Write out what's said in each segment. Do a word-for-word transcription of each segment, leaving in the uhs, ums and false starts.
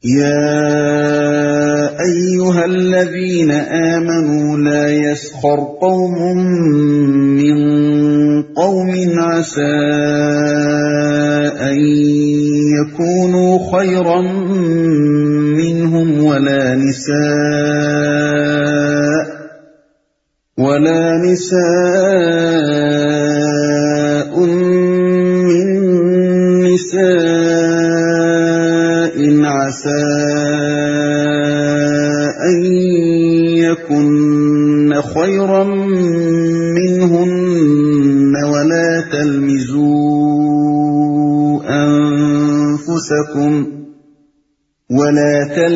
يا أيها الذين آمنوا لا يسخر قوم من قوم عسى أن يكونوا خيرا منهم ولا نساء ولا نساء من نساء عسى أن يكن خيرا منهن ولا تلمزوا أنفسكم ولا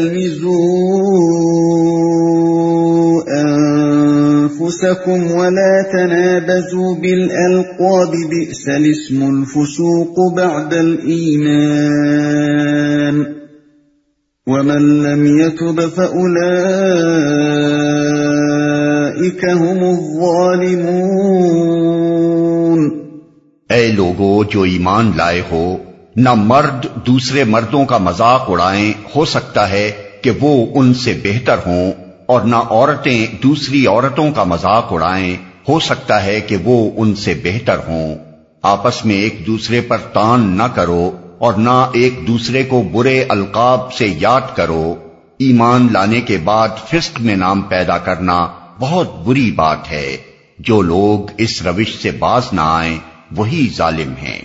تلمزوا أنفسكم ولا تنابزوا بالألقاب بئس الاسم الفسوق بعد الإيمان ومن لم يتب فأولئك هم الظالمون۔ اے لوگو جو ایمان لائے ہو، نہ مرد دوسرے مردوں کا مذاق اڑائیں، ہو سکتا ہے کہ وہ ان سے بہتر ہوں، اور نہ عورتیں دوسری عورتوں کا مذاق اڑائیں، ہو سکتا ہے کہ وہ ان سے بہتر ہوں۔ آپس میں ایک دوسرے پر طعن نہ کرو اور نہ ایک دوسرے کو برے القاب سے یاد کرو۔ ایمان لانے کے بعد فسق میں نام پیدا کرنا بہت بری بات ہے۔ جو لوگ اس روش سے باز نہ آئیں وہی ظالم ہیں۔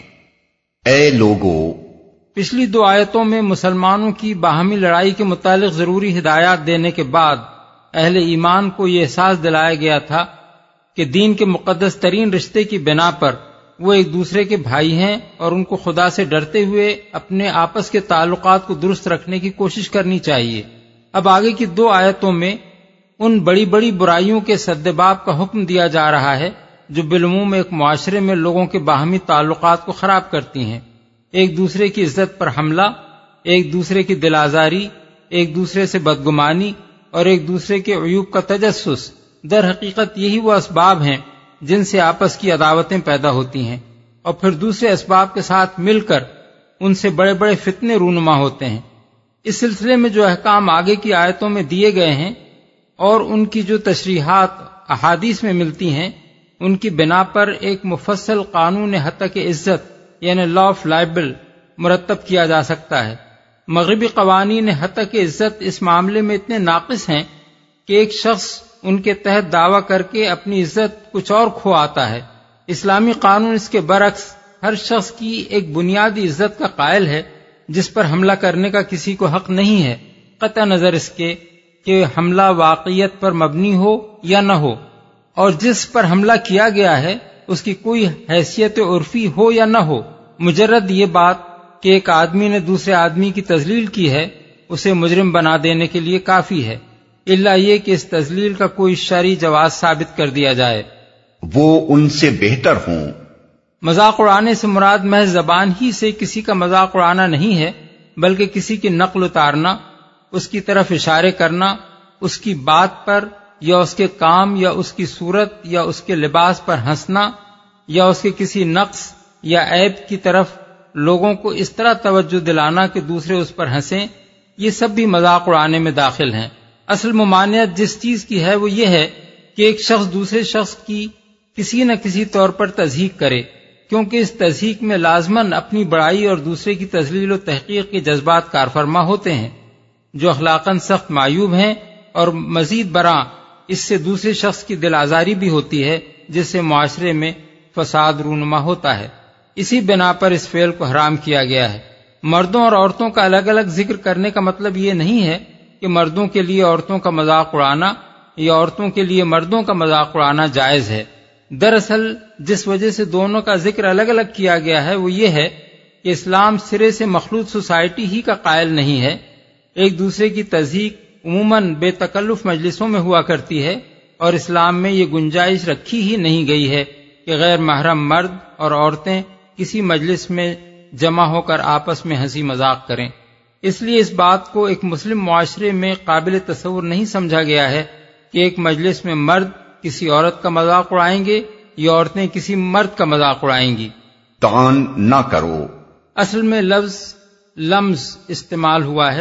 اے لوگو، پچھلی دو آیتوں میں مسلمانوں کی باہمی لڑائی کے متعلق ضروری ہدایات دینے کے بعد اہل ایمان کو یہ احساس دلایا گیا تھا کہ دین کے مقدس ترین رشتے کی بنا پر وہ ایک دوسرے کے بھائی ہیں اور ان کو خدا سے ڈرتے ہوئے اپنے آپس کے تعلقات کو درست رکھنے کی کوشش کرنی چاہیے۔ اب آگے کی دو آیتوں میں ان بڑی بڑی برائیوں کے سدباب کا حکم دیا جا رہا ہے جو بالعموم ایک معاشرے میں لوگوں کے باہمی تعلقات کو خراب کرتی ہیں۔ ایک دوسرے کی عزت پر حملہ، ایک دوسرے کی دل آزاری، ایک دوسرے سے بدگمانی اور ایک دوسرے کے عیوب کا تجسس، در حقیقت یہی وہ اسباب ہیں جن سے آپس کی عداوتیں پیدا ہوتی ہیں، اور پھر دوسرے اسباب کے ساتھ مل کر ان سے بڑے بڑے فتنے رونما ہوتے ہیں۔ اس سلسلے میں جو احکام آگے کی آیتوں میں دیے گئے ہیں اور ان کی جو تشریحات احادیث میں ملتی ہیں، ان کی بنا پر ایک مفصل قانون حتک عزت یعنی لا آف لائبل مرتب کیا جا سکتا ہے۔ مغربی قوانین حتک عزت اس معاملے میں اتنے ناقص ہیں کہ ایک شخص ان کے تحت دعویٰ کر کے اپنی عزت کچھ اور کھو آتا ہے۔ اسلامی قانون اس کے برعکس ہر شخص کی ایک بنیادی عزت کا قائل ہے جس پر حملہ کرنے کا کسی کو حق نہیں ہے، قطع نظر اس کے کہ حملہ واقعیت پر مبنی ہو یا نہ ہو، اور جس پر حملہ کیا گیا ہے اس کی کوئی حیثیت عرفی ہو یا نہ ہو۔ مجرد یہ بات کہ ایک آدمی نے دوسرے آدمی کی تذلیل کی ہے اسے مجرم بنا دینے کے لیے کافی ہے، الا یہ کہ اس تذلیل کا کوئی شرعی جواز ثابت کر دیا جائے۔ وہ ان سے بہتر ہوں۔ مذاق اڑانے سے مراد محض زبان ہی سے کسی کا مذاق اڑانا نہیں ہے، بلکہ کسی کی نقل اتارنا، اس کی طرف اشارے کرنا، اس کی بات پر یا اس کے کام یا اس کی صورت یا اس کے لباس پر ہنسنا، یا اس کے کسی نقص یا عیب کی طرف لوگوں کو اس طرح توجہ دلانا کہ دوسرے اس پر ہنسیں، یہ سب بھی مذاق اڑانے میں داخل ہیں۔ اصل ممانعت جس چیز کی ہے وہ یہ ہے کہ ایک شخص دوسرے شخص کی کسی نہ کسی طور پر تضحیک کرے، کیونکہ اس تضحیک میں لازماً اپنی بڑائی اور دوسرے کی تذلیل و تحقیر کے جذبات کارفرما ہوتے ہیں جو اخلاقاً سخت معیوب ہیں، اور مزید برآں اس سے دوسرے شخص کی دل آزاری بھی ہوتی ہے جس سے معاشرے میں فساد رونما ہوتا ہے۔ اسی بنا پر اس فعل کو حرام کیا گیا ہے۔ مردوں اور عورتوں کا الگ الگ ذکر کرنے کا مطلب یہ نہیں ہے کہ مردوں کے لیے عورتوں کا مذاق اڑانا یا عورتوں کے لیے مردوں کا مذاق اڑانا جائز ہے۔ دراصل جس وجہ سے دونوں کا ذکر الگ الگ کیا گیا ہے وہ یہ ہے کہ اسلام سرے سے مخلوط سوسائٹی ہی کا قائل نہیں ہے۔ ایک دوسرے کی تضحیک عموماً بے تکلف مجلسوں میں ہوا کرتی ہے، اور اسلام میں یہ گنجائش رکھی ہی نہیں گئی ہے کہ غیر محرم مرد اور عورتیں کسی مجلس میں جمع ہو کر آپس میں ہنسی مذاق کریں۔ اس لیے اس بات کو ایک مسلم معاشرے میں قابل تصور نہیں سمجھا گیا ہے کہ ایک مجلس میں مرد کسی عورت کا مذاق اڑائیں گے یا عورتیں کسی مرد کا مذاق اڑائیں گی۔ طعن نہ کرو۔ اصل میں لفظ لمز استعمال ہوا ہے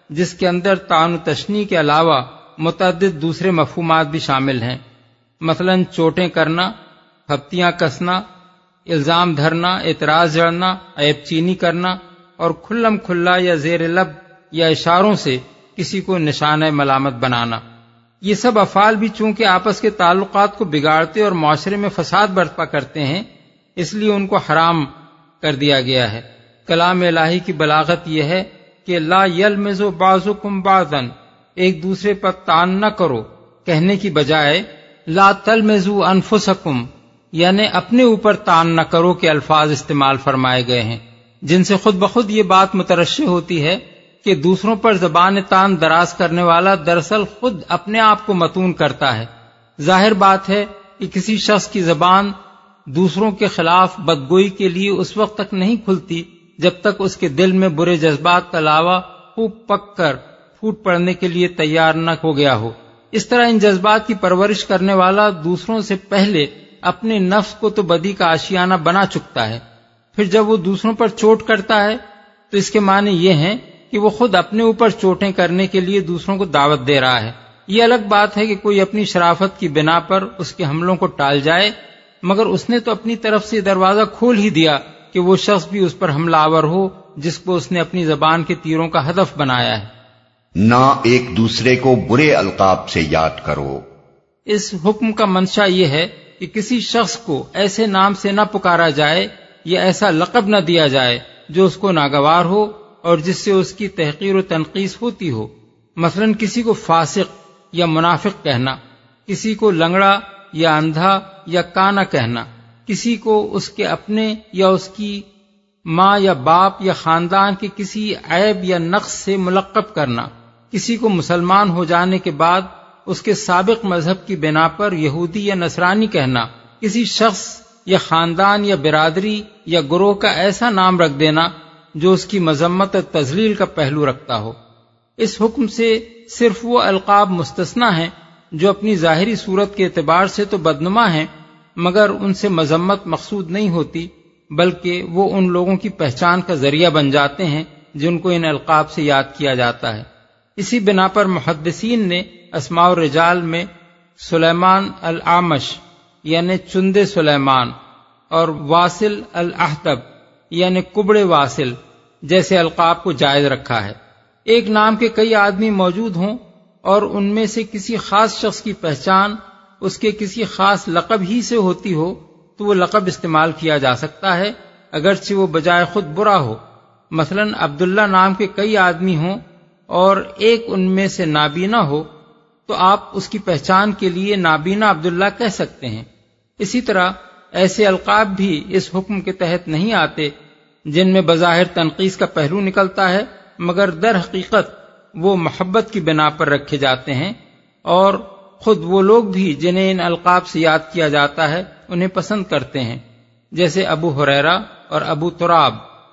جس کے اندر طعن و تشنیع کے علاوہ متعدد دوسرے مفہومات بھی شامل ہیں، مثلا چوٹیں کرنا، پھپتیاں کسنا، الزام دھرنا، اعتراض جڑنا، عیب چینی کرنا اور کھلم کھلا یا زیر لب یا اشاروں سے کسی کو نشانہ ملامت بنانا۔ یہ سب افعال بھی چونکہ آپس کے تعلقات کو بگاڑتے اور معاشرے میں فساد برپا کرتے ہیں، اس لیے ان کو حرام کر دیا گیا ہے۔ کلام الہی کی بلاغت یہ ہے کہ لا یلمز بعضکم بعضا، ایک دوسرے پر طعن نہ کرو، کہنے کی بجائے لا تلمزوا انفسکم، یعنی اپنے اوپر طعن نہ کرو کے الفاظ استعمال فرمائے گئے ہیں، جن سے خود بخود یہ بات مترشح ہوتی ہے کہ دوسروں پر زبان طعن دراز کرنے والا دراصل خود اپنے آپ کو متون کرتا ہے۔ ظاہر بات ہے کہ کسی شخص کی زبان دوسروں کے خلاف بدگوئی کے لیے اس وقت تک نہیں کھلتی جب تک اس کے دل میں برے جذبات کا لاوا خوب پک کر پھوٹ پڑنے کے لیے تیار نہ ہو گیا ہو۔ اس طرح ان جذبات کی پرورش کرنے والا دوسروں سے پہلے اپنے نفس کو تو بدی کا آشیانہ بنا چکتا ہے، پھر جب وہ دوسروں پر چوٹ کرتا ہے تو اس کے معنی یہ ہیں کہ وہ خود اپنے اوپر چوٹیں کرنے کے لیے دوسروں کو دعوت دے رہا ہے۔ یہ الگ بات ہے کہ کوئی اپنی شرافت کی بنا پر اس کے حملوں کو ٹال جائے، مگر اس نے تو اپنی طرف سے دروازہ کھول ہی دیا کہ وہ شخص بھی اس پر حملہ آور ہو جس کو اس نے اپنی زبان کے تیروں کا ہدف بنایا ہے۔ نہ ایک دوسرے کو برے القاب سے یاد کرو۔ اس حکم کا منشا یہ ہے کہ کسی شخص کو ایسے نام سے نہ پکارا جائے یا ایسا لقب نہ دیا جائے جو اس کو ناگوار ہو اور جس سے اس کی تحقیر و تنقیص ہوتی ہو، مثلا کسی کو فاسق یا منافق کہنا، کسی کو لنگڑا یا اندھا یا کانا کہنا، کسی کو اس کے اپنے یا اس کی ماں یا باپ یا خاندان کے کسی عیب یا نقص سے ملقب کرنا، کسی کو مسلمان ہو جانے کے بعد اس کے سابق مذہب کی بنا پر یہودی یا نصرانی کہنا، کسی شخص یا خاندان یا برادری یا گروہ کا ایسا نام رکھ دینا جو اس کی مذمت اور تذلیل کا پہلو رکھتا ہو۔ اس حکم سے صرف وہ القاب مستثنی ہیں جو اپنی ظاہری صورت کے اعتبار سے تو بدنما ہیں، مگر ان سے مذمت مقصود نہیں ہوتی، بلکہ وہ ان لوگوں کی پہچان کا ذریعہ بن جاتے ہیں جن کو ان القاب سے یاد کیا جاتا ہے۔ اسی بنا پر محدثین نے اسماء الرجال میں سلیمان الاعمش یعنی چندے سلیمان اور واصل الاحتب یعنی کبڑے واصل جیسے القاب کو جائز رکھا ہے۔ ایک نام کے کئی آدمی موجود ہوں اور ان میں سے کسی خاص شخص کی پہچان اس کے کسی خاص لقب ہی سے ہوتی ہو تو وہ لقب استعمال کیا جا سکتا ہے، اگرچہ وہ بجائے خود برا ہو۔ مثلا عبداللہ نام کے کئی آدمی ہوں اور ایک ان میں سے نابینا ہو تو آپ اس کی پہچان کے لیے نابینا عبداللہ کہہ سکتے ہیں۔ اسی طرح ایسے القاب بھی اس حکم کے تحت نہیں آتے جن میں بظاہر تنقیص کا پہلو نکلتا ہے، مگر در حقیقت وہ محبت کی بنا پر رکھے جاتے ہیں، اور خود وہ لوگ بھی جنہیں ان القاب سے یاد کیا جاتا ہے انہیں پسند کرتے ہیں، جیسے ابو ہریرہ اور ابو تراب۔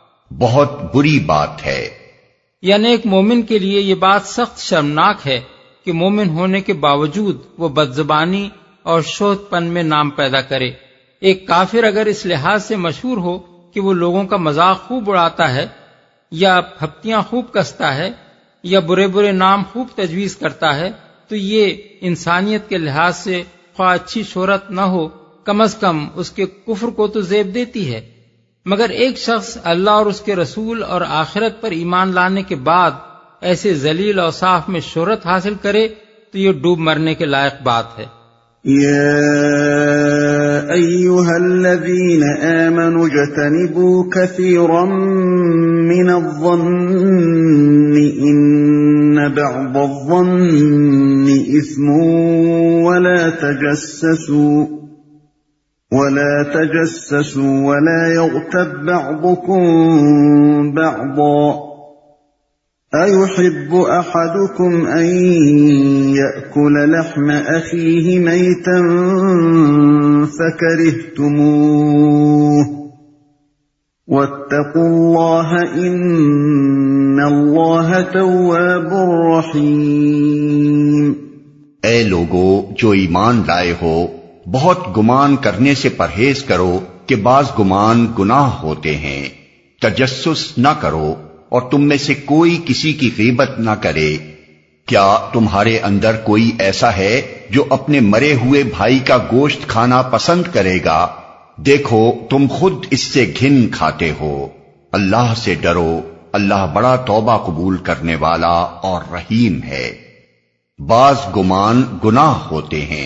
بہت بری بات ہے۔ یعنی ایک مومن کے لیے یہ بات سخت شرمناک ہے کہ مومن ہونے کے باوجود وہ بدزبانی اور شہد پن میں نام پیدا کرے۔ ایک کافر اگر اس لحاظ سے مشہور ہو کہ وہ لوگوں کا مذاق خوب اڑاتا ہے یا پھپتیاں خوب کستا ہے یا برے برے نام خوب تجویز کرتا ہے تو یہ انسانیت کے لحاظ سے خواہ اچھی شہرت نہ ہو کم از کم اس کے کفر کو تو زیب دیتی ہے۔ مگر ایک شخص اللہ اور اس کے رسول اور آخرت پر ایمان لانے کے بعد ایسے ذلیل اوصاف میں شہرت حاصل کرے تو یہ ڈوب مرنے کے لائق بات ہے۔ يا أيها الذين آمنوا اجتنبوا كثيرا من الظن إن بعض الظن إثم ولا تجسسوا ولا تجسسوا ولا يغتب بعضكم بعضا أَيُحِبُّ أَحَدُكُمْ أَن يَأْكُلَ لَحْمَ أَخِيهِ مَيْتًا فَكَرِهْتُمُوهُ وَاتَّقُوا اللَّهَ إِنَّ اللَّهَ تَوَّابٌ رَحِيمٌ۔ اے لوگو جو ایمان لائے ہو، بہت گمان کرنے سے پرہیز کرو کہ بعض گمان گناہ ہوتے ہیں۔ تجسس نہ کرو، اور تم میں سے کوئی کسی کی غیبت نہ کرے۔ کیا تمہارے اندر کوئی ایسا ہے جو اپنے مرے ہوئے بھائی کا گوشت کھانا پسند کرے گا؟ دیکھو تم خود اس سے گھن کھاتے ہو۔ اللہ سے ڈرو، اللہ بڑا توبہ قبول کرنے والا اور رحیم ہے۔ بعض گمان گناہ ہوتے ہیں۔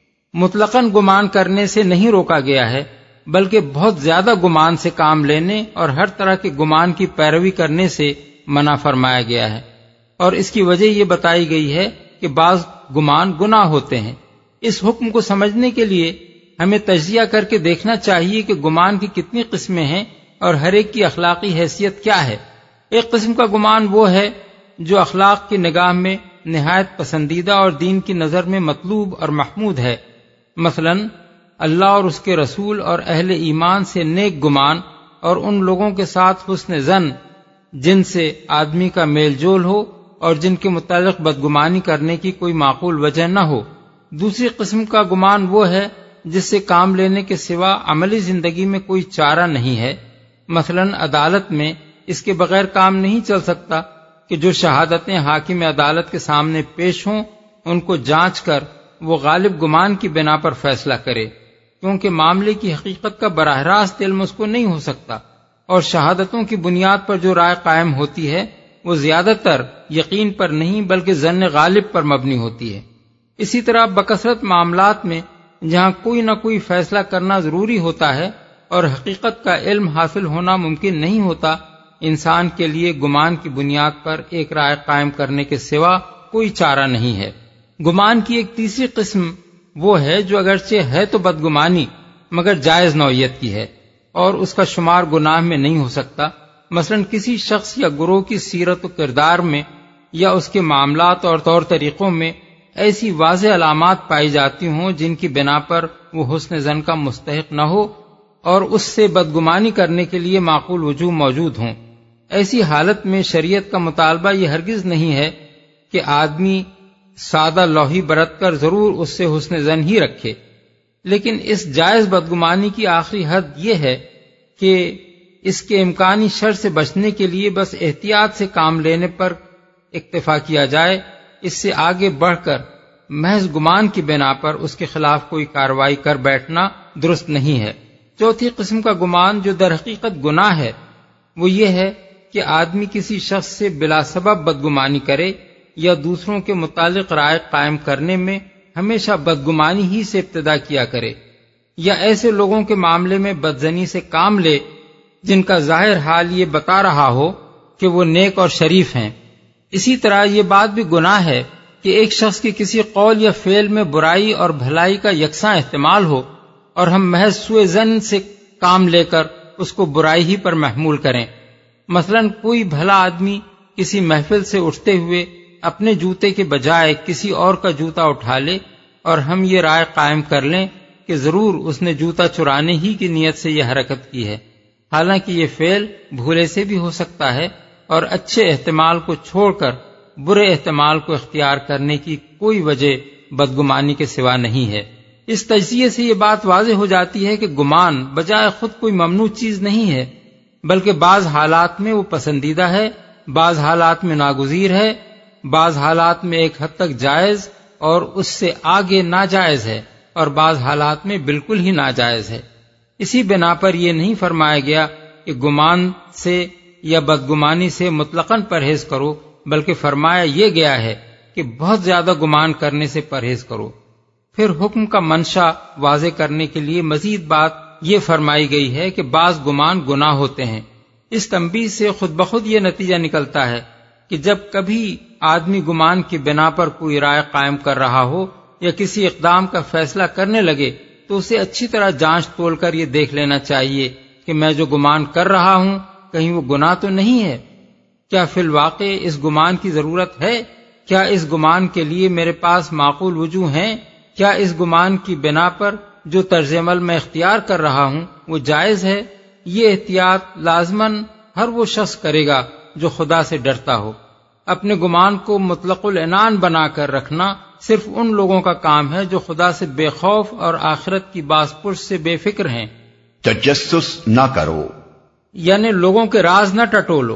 مطلقاً گمان کرنے سے نہیں روکا گیا ہے، بلکہ بہت زیادہ گمان سے کام لینے اور ہر طرح کے گمان کی پیروی کرنے سے منع فرمایا گیا ہے، اور اس کی وجہ یہ بتائی گئی ہے کہ بعض گمان گناہ ہوتے ہیں۔ اس حکم کو سمجھنے کے لیے ہمیں تجزیہ کر کے دیکھنا چاہیے کہ گمان کی کتنی قسمیں ہیں اور ہر ایک کی اخلاقی حیثیت کیا ہے۔ ایک قسم کا گمان وہ ہے جو اخلاق کی نگاہ میں نہایت پسندیدہ اور دین کی نظر میں مطلوب اور محمود ہے، مثلا اللہ اور اس کے رسول اور اہل ایمان سے نیک گمان اور ان لوگوں کے ساتھ حسن ظن جن سے آدمی کا میل جول ہو اور جن کے متعلق بدگمانی کرنے کی کوئی معقول وجہ نہ ہو۔ دوسری قسم کا گمان وہ ہے جس سے کام لینے کے سوا عملی زندگی میں کوئی چارہ نہیں ہے، مثلا عدالت میں اس کے بغیر کام نہیں چل سکتا کہ جو شہادتیں حاکم عدالت کے سامنے پیش ہوں ان کو جانچ کر وہ غالب گمان کی بنا پر فیصلہ کرے، کیونکہ معاملے کی حقیقت کا براہ راست علم اس کو نہیں ہو سکتا، اور شہادتوں کی بنیاد پر جو رائے قائم ہوتی ہے وہ زیادہ تر یقین پر نہیں بلکہ ظن غالب پر مبنی ہوتی ہے۔ اسی طرح بکثرت معاملات میں جہاں کوئی نہ کوئی فیصلہ کرنا ضروری ہوتا ہے اور حقیقت کا علم حاصل ہونا ممکن نہیں ہوتا، انسان کے لیے گمان کی بنیاد پر ایک رائے قائم کرنے کے سوا کوئی چارہ نہیں ہے۔ گمان کی ایک تیسری قسم وہ ہے جو اگرچہ ہے تو بدگمانی مگر جائز نوعیت کی ہے اور اس کا شمار گناہ میں نہیں ہو سکتا، مثلا کسی شخص یا گروہ کی سیرت و کردار میں یا اس کے معاملات اور طور طریقوں میں ایسی واضح علامات پائی جاتی ہوں جن کی بنا پر وہ حسن ظن کا مستحق نہ ہو اور اس سے بدگمانی کرنے کے لیے معقول وجوہ موجود ہوں۔ ایسی حالت میں شریعت کا مطالبہ یہ ہرگز نہیں ہے کہ آدمی سادہ لوحی برت کر ضرور اس سے حسن ظن ہی رکھے، لیکن اس جائز بدگمانی کی آخری حد یہ ہے کہ اس کے امکانی شر سے بچنے کے لیے بس احتیاط سے کام لینے پر اکتفا کیا جائے، اس سے آگے بڑھ کر محض گمان کی بنا پر اس کے خلاف کوئی کارروائی کر بیٹھنا درست نہیں ہے۔ چوتھی قسم کا گمان جو در حقیقت گناہ ہے وہ یہ ہے کہ آدمی کسی شخص سے بلا سبب بدگمانی کرے یا دوسروں کے متعلق رائے قائم کرنے میں ہمیشہ بدگمانی ہی سے ابتدا کیا کرے، یا ایسے لوگوں کے معاملے میں بدظنی سے کام لے جن کا ظاہر حال یہ بتا رہا ہو کہ وہ نیک اور شریف ہیں۔ اسی طرح یہ بات بھی گناہ ہے کہ ایک شخص کی کسی قول یا فعل میں برائی اور بھلائی کا یکساں احتمال ہو اور ہم محض سوء ظن سے کام لے کر اس کو برائی ہی پر محمول کریں۔ مثلا کوئی بھلا آدمی کسی محفل سے اٹھتے ہوئے اپنے جوتے کے بجائے کسی اور کا جوتا اٹھا لے اور ہم یہ رائے قائم کر لیں کہ ضرور اس نے جوتا چرانے ہی کی نیت سے یہ حرکت کی ہے، حالانکہ یہ فعل بھولے سے بھی ہو سکتا ہے اور اچھے احتمال کو چھوڑ کر برے احتمال کو اختیار کرنے کی کوئی وجہ بدگمانی کے سوا نہیں ہے۔ اس تجزیے سے یہ بات واضح ہو جاتی ہے کہ گمان بجائے خود کوئی ممنوع چیز نہیں ہے، بلکہ بعض حالات میں وہ پسندیدہ ہے، بعض حالات میں ناگزیر ہے، بعض حالات میں ایک حد تک جائز اور اس سے آگے ناجائز ہے، اور بعض حالات میں بالکل ہی ناجائز ہے۔ اسی بنا پر یہ نہیں فرمایا گیا کہ گمان سے یا بدگمانی سے مطلقاً پرہیز کرو، بلکہ فرمایا یہ گیا ہے کہ بہت زیادہ گمان کرنے سے پرہیز کرو۔ پھر حکم کا منشا واضح کرنے کے لیے مزید بات یہ فرمائی گئی ہے کہ بعض گمان گناہ ہوتے ہیں۔ اس تنبیہ سے خود بخود یہ نتیجہ نکلتا ہے کہ جب کبھی آدمی گمان کی بنا پر کوئی رائے قائم کر رہا ہو یا کسی اقدام کا فیصلہ کرنے لگے تو اسے اچھی طرح جانچ تول کر یہ دیکھ لینا چاہیے کہ میں جو گمان کر رہا ہوں کہیں وہ گناہ تو نہیں ہے، کیا فی الواقع اس گمان کی ضرورت ہے، کیا اس گمان کے لیے میرے پاس معقول وجوہ ہیں، کیا اس گمان کی بنا پر جو طرز عمل میں اختیار کر رہا ہوں وہ جائز ہے۔ یہ احتیاط لازماً ہر وہ شخص کرے گا جو خدا سے ڈرتا ہو۔ اپنے گمان کو مطلق العنان بنا کر رکھنا صرف ان لوگوں کا کام ہے جو خدا سے بے خوف اور آخرت کی باز پرس سے بے فکر ہیں۔ تجسس نہ کرو، یعنی لوگوں کے راز نہ ٹٹولو،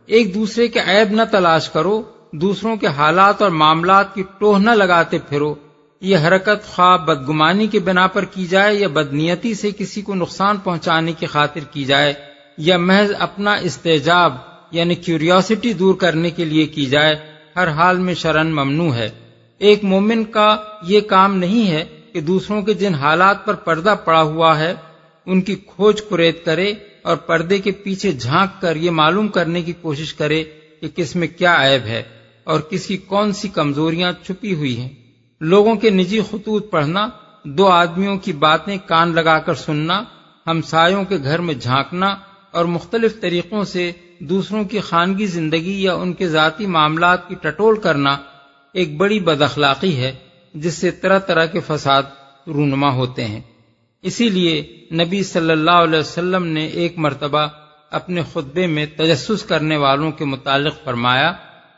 ایک دوسرے کے عیب نہ تلاش کرو، دوسروں کے حالات اور معاملات کی ٹوہ نہ لگاتے پھرو۔ یہ حرکت خواہ بدگمانی کے بنا پر کی جائے یا بدنیتی سے کسی کو نقصان پہنچانے کی خاطر کی جائے یا محض اپنا استعجاب یعنی کیوریوسٹی دور کرنے کے لیے کی جائے، ہر حال میں شرعاً ممنوع ہے۔ ایک مومن کا یہ کام نہیں ہے کہ دوسروں کے جن حالات پر پردہ پڑا ہوا ہے ان کی کھوج کرید کرے اور پردے کے پیچھے جھانک کر یہ معلوم کرنے کی کوشش کرے کہ کس میں کیا عیب ہے اور کس کی کون سی کمزوریاں چھپی ہوئی ہیں۔ لوگوں کے نجی خطوط پڑھنا، دو آدمیوں کی باتیں کان لگا کر سننا، ہمسایوں کے گھر میں جھانکنا اور مختلف طریقوں سے دوسروں کی خانگی زندگی یا ان کے ذاتی معاملات کی ٹٹول کرنا ایک بڑی بد اخلاقی ہے جس سے طرح طرح کے فساد رونما ہوتے ہیں۔ اسی لیے نبی صلی اللہ علیہ وسلم نے ایک مرتبہ اپنے خطبے میں تجسس کرنے والوں کے متعلق فرمایا،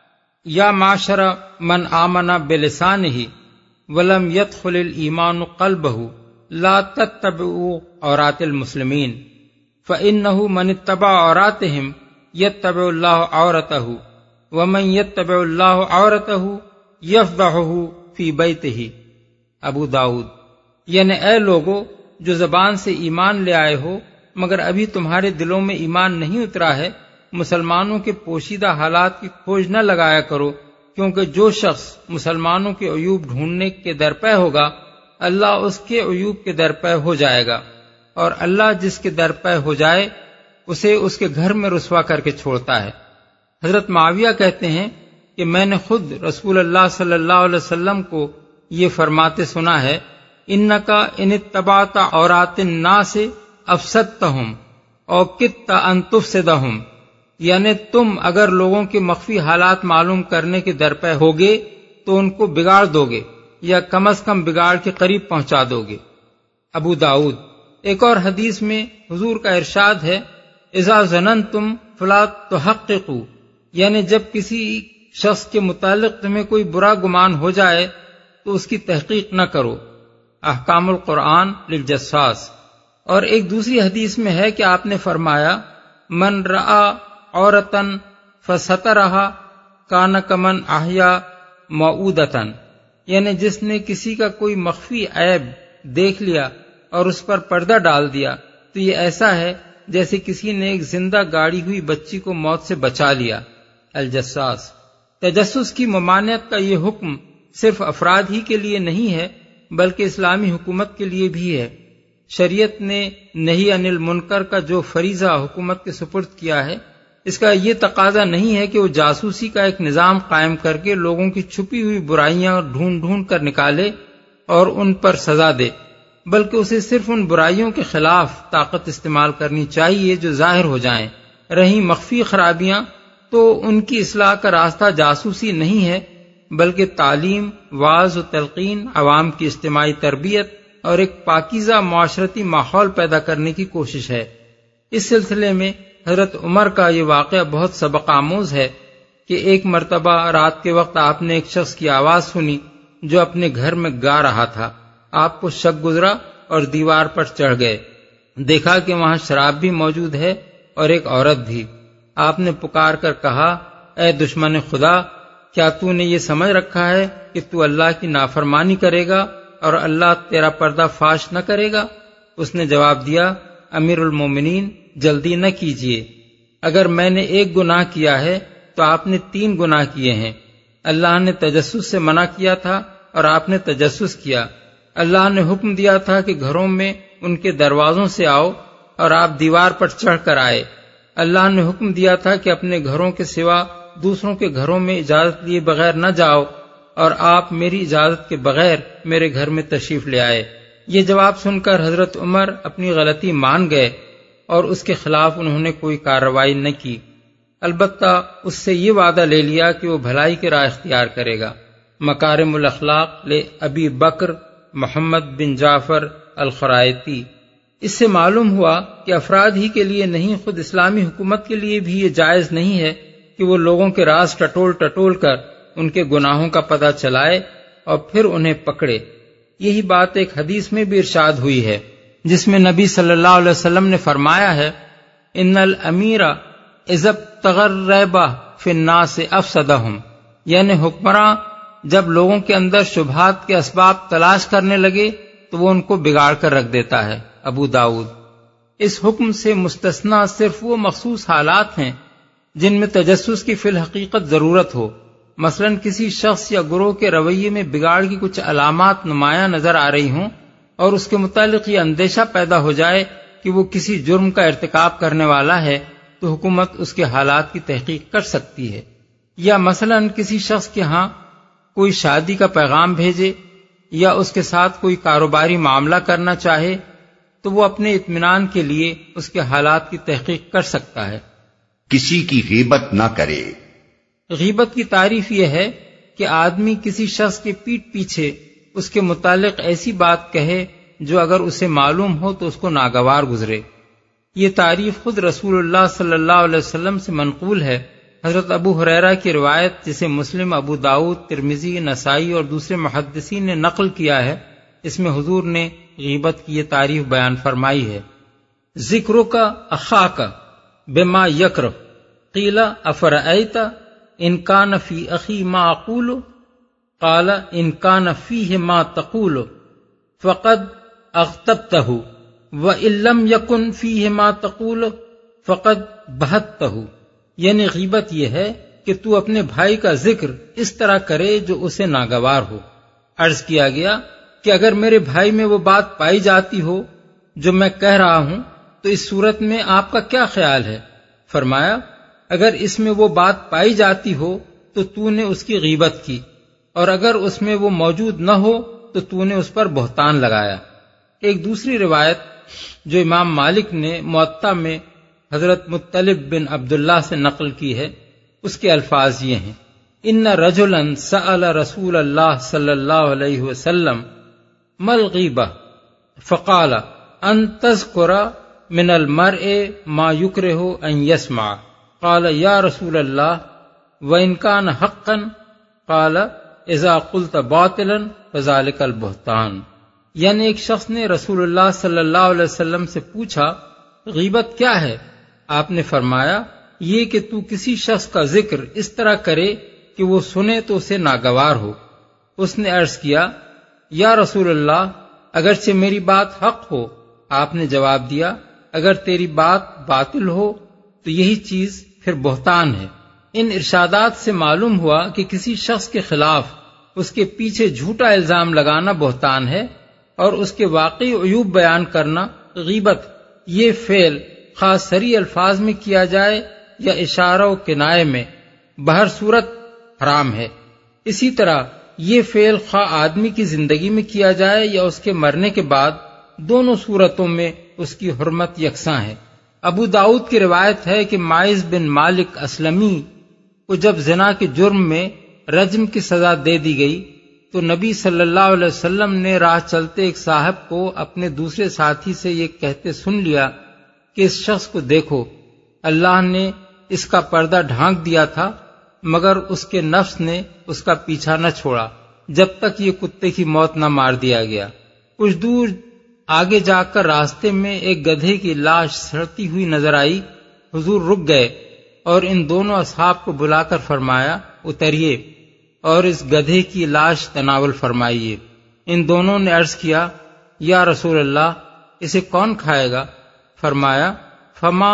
یا معاشر من آمن بلسانہ ولم يدخل الایمان قلبہ لا تتبعوا عورات المسلمین فإنہ من اتبع عوراتہم یتبع اللہ عورتہ ومن یتبع اللہ عورتہ یفضحہ فی بیتہ۔ ابو داؤد۔ یعنی اے لوگو جو زبان سے ایمان لے آئے ہو مگر ابھی تمہارے دلوں میں ایمان نہیں اترا ہے، مسلمانوں کے پوشیدہ حالات کی کھوج نہ لگایا کرو، کیونکہ جو شخص مسلمانوں کے عیوب ڈھونڈنے کے درپے ہوگا اللہ اس کے عیوب کے درپے ہو جائے گا، اور اللہ جس کے درپے ہو جائے اسے اس کے گھر میں رسوا کر کے چھوڑتا ہے۔ حضرت معاویہ کہتے ہیں کہ میں نے خود رسول اللہ صلی اللہ علیہ وسلم کو یہ فرماتے سنا ہے، انکا ان اتبعت عورات الناس افسدتہم او کدت ان تفسدہم، یعنی تم اگر لوگوں کے مخفی حالات معلوم کرنے کے درپے ہوگے تو ان کو بگاڑ دو گے یا کم از کم بگاڑ کے قریب پہنچا دو گے۔ ابو داؤد۔ ایک اور حدیث میں حضور کا ارشاد ہے، اذا ظننتم فلا تحققوا، یعنی جب کسی شخص کے متعلق تمہیں کوئی برا گمان ہو جائے تو اس کی تحقیق نہ کرو۔ احکام القرآن للجساس۔ اور ایک دوسری حدیث میں ہے کہ آپ نے فرمایا، من رآ عورتن فسترہا کان کمن احیا موعودتن، یعنی جس نے کسی کا کوئی مخفی عیب دیکھ لیا اور اس پر پردہ ڈال دیا تو یہ ایسا ہے جیسے کسی نے ایک زندہ گاڑی ہوئی بچی کو موت سے بچا لیا۔ الجساس۔ تجسس کی ممانعت کا یہ حکم صرف افراد ہی کے لیے نہیں ہے بلکہ اسلامی حکومت کے لیے بھی ہے۔ شریعت نے نہی عن المنکر کا جو فریضہ حکومت کے سپرد کیا ہے، اس کا یہ تقاضا نہیں ہے کہ وہ جاسوسی کا ایک نظام قائم کر کے لوگوں کی چھپی ہوئی برائیاں ڈھونڈ ڈھونڈ کر نکالے اور ان پر سزا دے، بلکہ اسے صرف ان برائیوں کے خلاف طاقت استعمال کرنی چاہیے جو ظاہر ہو جائیں۔ رہیں مخفی خرابیاں تو ان کی اصلاح کا راستہ جاسوسی نہیں ہے بلکہ تعلیم، واعظ و تلقین، عوام کی اجتماعی تربیت اور ایک پاکیزہ معاشرتی ماحول پیدا کرنے کی کوشش ہے۔ اس سلسلے میں حضرت عمر کا یہ واقعہ بہت سبق آموز ہے کہ ایک مرتبہ رات کے وقت آپ نے ایک شخص کی آواز سنی جو اپنے گھر میں گا رہا تھا۔ آپ کو شک گزرا اور دیوار پر چڑھ گئے، دیکھا کہ وہاں شراب بھی موجود ہے اور ایک عورت بھی۔ آپ نے پکار کر کہا، اے دشمن خدا، کیا تو نے یہ سمجھ رکھا ہے کہ تو اللہ کی نافرمانی کرے گا اور اللہ تیرا پردہ فاش نہ کرے گا؟ اس نے جواب دیا، امیر المومنین جلدی نہ کیجیے، اگر میں نے ایک گناہ کیا ہے تو آپ نے تین گناہ کیے ہیں۔ اللہ نے تجسس سے منع کیا تھا اور آپ نے تجسس کیا۔ اللہ نے حکم دیا تھا کہ گھروں میں ان کے دروازوں سے آؤ اور آپ دیوار پر چڑھ کر آئے۔ اللہ نے حکم دیا تھا کہ اپنے گھروں کے سوا دوسروں کے گھروں میں اجازت لیے بغیر نہ جاؤ اور آپ میری اجازت کے بغیر میرے گھر میں تشریف لے آئے۔ یہ جواب سن کر حضرت عمر اپنی غلطی مان گئے اور اس کے خلاف انہوں نے کوئی کارروائی نہ کی، البتہ اس سے یہ وعدہ لے لیا کہ وہ بھلائی کی راہ اختیار کرے گا۔ مکارم الاخلاق لے ابی بکر محمد بن جعفر الخرائطی۔ اس سے معلوم ہوا کہ افراد ہی کے لیے نہیں، خود اسلامی حکومت کے لیے بھی یہ جائز نہیں ہے کہ وہ لوگوں کے راز ٹٹول ٹٹول کر ان کے گناہوں کا پتہ چلائے اور پھر انہیں پکڑے۔ یہی بات ایک حدیث میں بھی ارشاد ہوئی ہے جس میں نبی صلی اللہ علیہ وسلم نے فرمایا ہے، ان الامیر اذا ابتغى الریب فی الناس افسدہم، یعنی حکمراں جب لوگوں کے اندر شبہات کے اسباب تلاش کرنے لگے تو وہ ان کو بگاڑ کر رکھ دیتا ہے۔ ابو داؤد۔ اس حکم سے مستثنیٰ صرف وہ مخصوص حالات ہیں جن میں تجسس کی فی الحقیقت ضرورت ہو، مثلا کسی شخص یا گروہ کے رویے میں بگاڑ کی کچھ علامات نمایاں نظر آ رہی ہوں اور اس کے متعلق یہ اندیشہ پیدا ہو جائے کہ وہ کسی جرم کا ارتکاب کرنے والا ہے تو حکومت اس کے حالات کی تحقیق کر سکتی ہے۔ یا مثلا کسی شخص کے ہاں کوئی شادی کا پیغام بھیجے یا اس کے ساتھ کوئی کاروباری معاملہ کرنا چاہے تو وہ اپنے اطمینان کے لیے اس کے حالات کی تحقیق کر سکتا ہے۔ کسی کی غیبت نہ کرے۔ غیبت کی تعریف یہ ہے کہ آدمی کسی شخص کے پیٹھ پیچھے اس کے متعلق ایسی بات کہے جو اگر اسے معلوم ہو تو اس کو ناگوار گزرے۔ یہ تعریف خود رسول اللہ صلی اللہ علیہ وسلم سے منقول ہے۔ حضرت ابو ہریرہ کی روایت جسے مسلم، ابو داؤد، ترمذی، نسائی اور دوسرے محدثین نے نقل کیا ہے، اس میں حضور نے غیبت کی یہ تعریف بیان فرمائی ہے۔ ذکرک اخاک بما یکرہ قیل افرأیت ان کان فی اخی ما اقول قال ان کان فیہ ما تقول فقد اغتبتہ وان لم یکن فیہ ما تقول فقد بہتتہ، یعنی غیبت یہ ہے کہ تو اپنے بھائی کا ذکر اس طرح کرے جو اسے ناگوار ہو۔ عرض کیا گیا کہ اگر میرے بھائی میں وہ بات پائی جاتی ہو جو میں کہہ رہا ہوں تو اس صورت میں آپ کا کیا خیال ہے؟ فرمایا اگر اس میں وہ بات پائی جاتی ہو تو تو نے اس کی غیبت کی، اور اگر اس میں وہ موجود نہ ہو تو تو نے اس پر بہتان لگایا۔ ایک دوسری روایت جو امام مالک نے موطا میں حضرت مطلب بن عبداللہ سے نقل کی ہے، اس کے الفاظ یہ ہیں: ان رجلا سأل رسول اللہ صلی اللہ علیہ وسلم ما الغیبہ فقال ان تذکر من المرء ما یکرہ ان یسمع قال یا رسول اللہ وان کان حقا قال اذا قلت باطلا فذلک البہتان، یعنی ایک شخص نے رسول اللہ صلی اللہ علیہ وسلم سے پوچھا غیبت کیا ہے؟ آپ نے فرمایا یہ کہ تو کسی شخص کا ذکر اس طرح کرے کہ وہ سنے تو اسے ناگوار ہو۔ اس نے عرض کیا یا رسول اللہ اگرچہ میری بات حق ہو۔ آپ نے جواب دیا اگر تیری بات باطل ہو تو یہی چیز پھر بہتان ہے۔ ان ارشادات سے معلوم ہوا کہ کسی شخص کے خلاف اس کے پیچھے جھوٹا الزام لگانا بہتان ہے، اور اس کے واقعی عیوب بیان کرنا غیبت۔ یہ فعل خاص صریح الفاظ میں کیا جائے یا اشارہ و کنائے میں، بہر صورت حرام ہے۔ اسی طرح یہ فعل خواہ آدمی کی زندگی میں کیا جائے یا اس کے مرنے کے بعد، دونوں صورتوں میں اس کی حرمت یکساں ہے۔ ابو داؤد کی روایت ہے کہ ماعز بن مالک اسلمی کو جب زنا کے جرم میں رجم کی سزا دے دی گئی تو نبی صلی اللہ علیہ وسلم نے راہ چلتے ایک صاحب کو اپنے دوسرے ساتھی سے یہ کہتے سن لیا کہ اس شخص کو دیکھو، اللہ نے اس کا پردہ ڈھانک دیا تھا مگر اس کے نفس نے اس کا پیچھا نہ چھوڑا جب تک یہ کتے کی موت نہ مار دیا گیا۔ کچھ دور آگے جا کر راستے میں ایک گدھے کی لاش سڑتی ہوئی نظر آئی۔ حضور رک گئے اور ان دونوں اصحاب کو بلا کر فرمایا اتریے اور اس گدھے کی لاش تناول فرمائیے۔ ان دونوں نے عرض کیا یا رسول اللہ اسے کون کھائے گا؟ فرمایا فما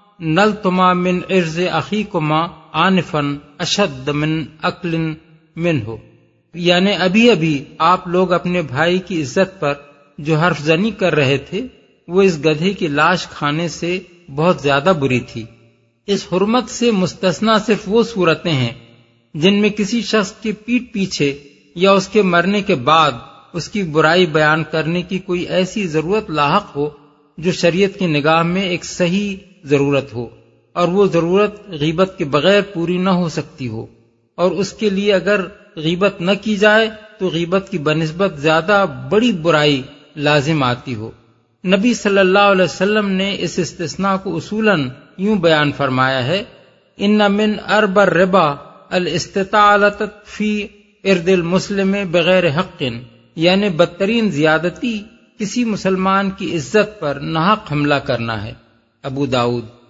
نلتما من عرض اخیکما آنفا اشد من اکل منہ، یعنی ابھی ابھی آپ لوگ اپنے بھائی کی عزت پر جو حرف زنی کر رہے تھے وہ اس گدھے کی لاش کھانے سے بہت زیادہ بری تھی۔ اس حرمت سے مستثنیٰ صرف وہ صورتیں ہیں جن میں کسی شخص کے پیٹھ پیچھے یا اس کے مرنے کے بعد اس کی برائی بیان کرنے کی کوئی ایسی ضرورت لاحق ہو جو شریعت کی نگاہ میں ایک صحیح ضرورت ہو، اور وہ ضرورت غیبت کے بغیر پوری نہ ہو سکتی ہو، اور اس کے لیے اگر غیبت نہ کی جائے تو غیبت کی بنسبت زیادہ بڑی برائی لازم آتی ہو۔ نبی صلی اللہ علیہ وسلم نے اس استثناء کو اصولاً یوں بیان فرمایا ہے: ان من ارب الربا الاستطالۃ فی ارد المسلم بغیر حق، یعنی بدترین زیادتی کسی مسلمان کی عزت پر ناحق حملہ کرنا ہے۔ ابو داؤد۔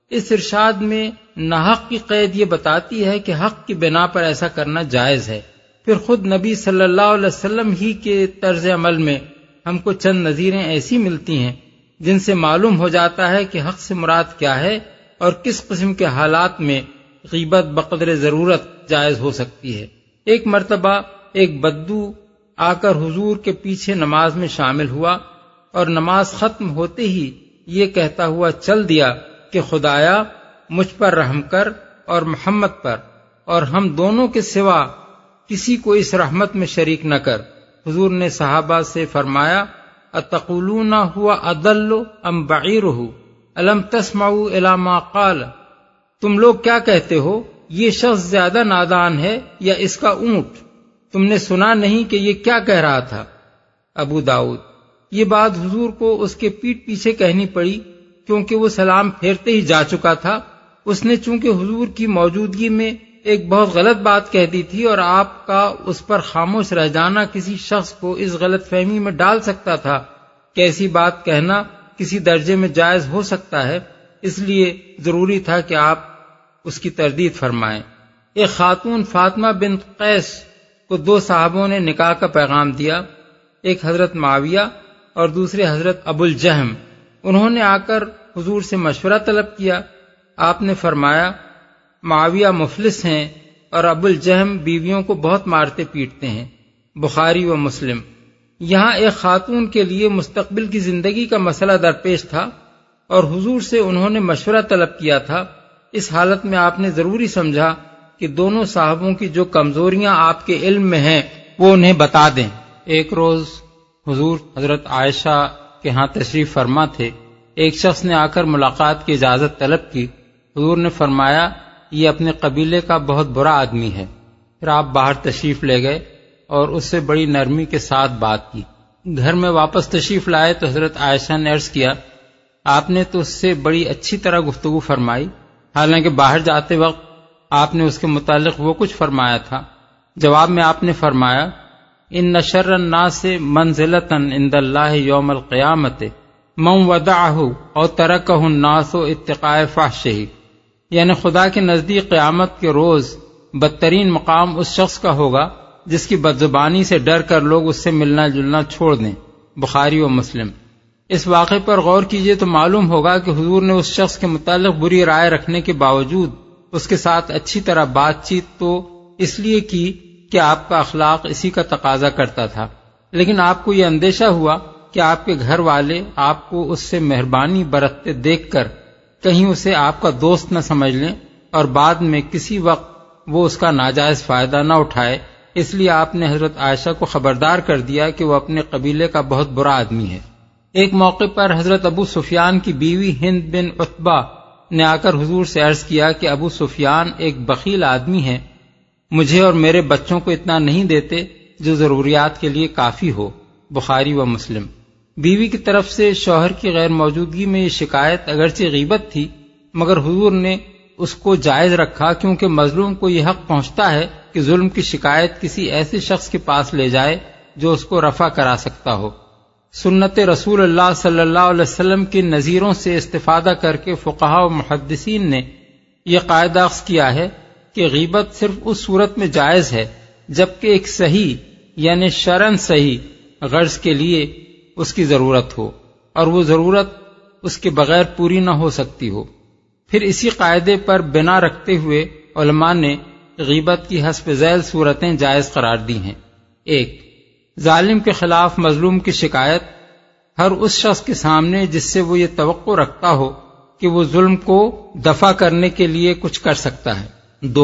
اس ارشاد میں ناحق کی قید یہ بتاتی ہے کہ حق کی بنا پر ایسا کرنا جائز ہے۔ پھر خود نبی صلی اللہ علیہ وسلم ہی کے طرز عمل میں ہم کو چند نظیریں ایسی ملتی ہیں جن سے معلوم ہو جاتا ہے کہ حق سے مراد کیا ہے اور کس قسم کے حالات میں غیبت بقدر ضرورت جائز ہو سکتی ہے۔ ایک مرتبہ ایک بدو آ کر حضور کے پیچھے نماز میں شامل ہوا اور نماز ختم ہوتے ہی یہ کہتا ہوا چل دیا کہ خدایا مجھ پر رحم کر اور محمد پر، اور ہم دونوں کے سوا کسی کو اس رحمت میں شریک نہ کر۔ حضور نے صحابہ سے فرمایا اتقولون ہوا اضل ام بعیرہ الم تسمعوا الی ما قال، تم لوگ کیا کہتے ہو، یہ شخص زیادہ نادان ہے یا اس کا اونٹ؟ تم نے سنا نہیں کہ یہ کیا کہہ رہا تھا؟ ابو داؤد۔ یہ بات حضور کو اس کے پیٹھ پیچھے کہنی پڑی کیونکہ وہ سلام پھیرتے ہی جا چکا تھا۔ اس نے چونکہ حضور کی موجودگی میں ایک بہت غلط بات کہہ دی تھی اور آپ کا اس پر خاموش رہ جانا کسی شخص کو اس غلط فہمی میں ڈال سکتا تھا کہ ایسی بات کہنا کسی درجے میں جائز ہو سکتا ہے، اس لیے ضروری تھا کہ آپ اس کی تردید فرمائیں۔ ایک خاتون فاطمہ بنت قیس کو دو صحابوں نے نکاح کا پیغام دیا، ایک حضرت معاویہ اور دوسرے حضرت ابو الجہم۔ انہوں نے آ کر حضور سے مشورہ طلب کیا۔ آپ نے فرمایا معاویہ مفلس ہیں اور ابو الجہم بیویوں کو بہت مارتے پیٹتے ہیں، بخاری و مسلم۔ یہاں ایک خاتون کے لیے مستقبل کی زندگی کا مسئلہ درپیش تھا اور حضور سے انہوں نے مشورہ طلب کیا تھا۔ اس حالت میں آپ نے ضروری سمجھا کہ دونوں صاحبوں کی جو کمزوریاں آپ کے علم میں ہیں وہ انہیں بتا دیں۔ ایک روز حضور حضرت عائشہ کے ہاں تشریف فرما تھے۔ ایک شخص نے آ کر ملاقات کی اجازت طلب کی۔ حضور نے فرمایا یہ اپنے قبیلے کا بہت برا آدمی ہے۔ پھر آپ باہر تشریف لے گئے اور اس سے بڑی نرمی کے ساتھ بات کی۔ گھر میں واپس تشریف لائے تو حضرت عائشہ نے عرض کیا آپ نے تو اس سے بڑی اچھی طرح گفتگو فرمائی، حالانکہ باہر جاتے وقت آپ نے اس کے متعلق وہ کچھ فرمایا تھا۔ جواب میں آپ نے فرمایا ان شر الناس منزلۃ عند اللہ یوم القیامۃ من ودعہ او ترکہ الناس اتقاء فحشہ، یعنی خدا کے نزدیک قیامت کے روز بدترین مقام اس شخص کا ہوگا جس کی بدزبانی سے ڈر کر لوگ اس سے ملنا جلنا چھوڑ دیں، بخاری و مسلم۔ اس واقعے پر غور کیجئے تو معلوم ہوگا کہ حضور نے اس شخص کے متعلق بری رائے رکھنے کے باوجود اس کے ساتھ اچھی طرح بات چیت تو اس لیے کی کہ آپ کا اخلاق اسی کا تقاضا کرتا تھا، لیکن آپ کو یہ اندیشہ ہوا کہ آپ کے گھر والے آپ کو اس سے مہربانی برتتے دیکھ کر کہیں اسے آپ کا دوست نہ سمجھ لیں اور بعد میں کسی وقت وہ اس کا ناجائز فائدہ نہ اٹھائے، اس لیے آپ نے حضرت عائشہ کو خبردار کر دیا کہ وہ اپنے قبیلے کا بہت برا آدمی ہے۔ ایک موقع پر حضرت ابو سفیان کی بیوی ہند بن عتبہ نے آ کر حضور سے عرض کیا کہ ابو سفیان ایک بخیل آدمی ہے، مجھے اور میرے بچوں کو اتنا نہیں دیتے جو ضروریات کے لیے کافی ہو، بخاری و مسلم۔ بیوی کی طرف سے شوہر کی غیر موجودگی میں یہ شکایت اگرچہ غیبت تھی مگر حضور نے اس کو جائز رکھا، کیونکہ مظلوم کو یہ حق پہنچتا ہے کہ ظلم کی شکایت کسی ایسے شخص کے پاس لے جائے جو اس کو رفع کرا سکتا ہو۔ سنت رسول اللہ صلی اللہ علیہ وسلم کی نظیروں سے استفادہ کر کے فقہاء و محدثین نے یہ قاعدہ اخذ کیا ہے کہ غیبت صرف اس صورت میں جائز ہے جبکہ ایک صحیح یعنی شرعاً صحیح غرض کے لیے اس کی ضرورت ہو اور وہ ضرورت اس کے بغیر پوری نہ ہو سکتی ہو۔ پھر اسی قاعدے پر بنا رکھتے ہوئے علماء نے غیبت کی حسب ذیل صورتیں جائز قرار دی ہیں۔ ایک، ظالم کے خلاف مظلوم کی شکایت ہر اس شخص کے سامنے جس سے وہ یہ توقع رکھتا ہو کہ وہ ظلم کو دفع کرنے کے لیے کچھ کر سکتا ہے۔ دو،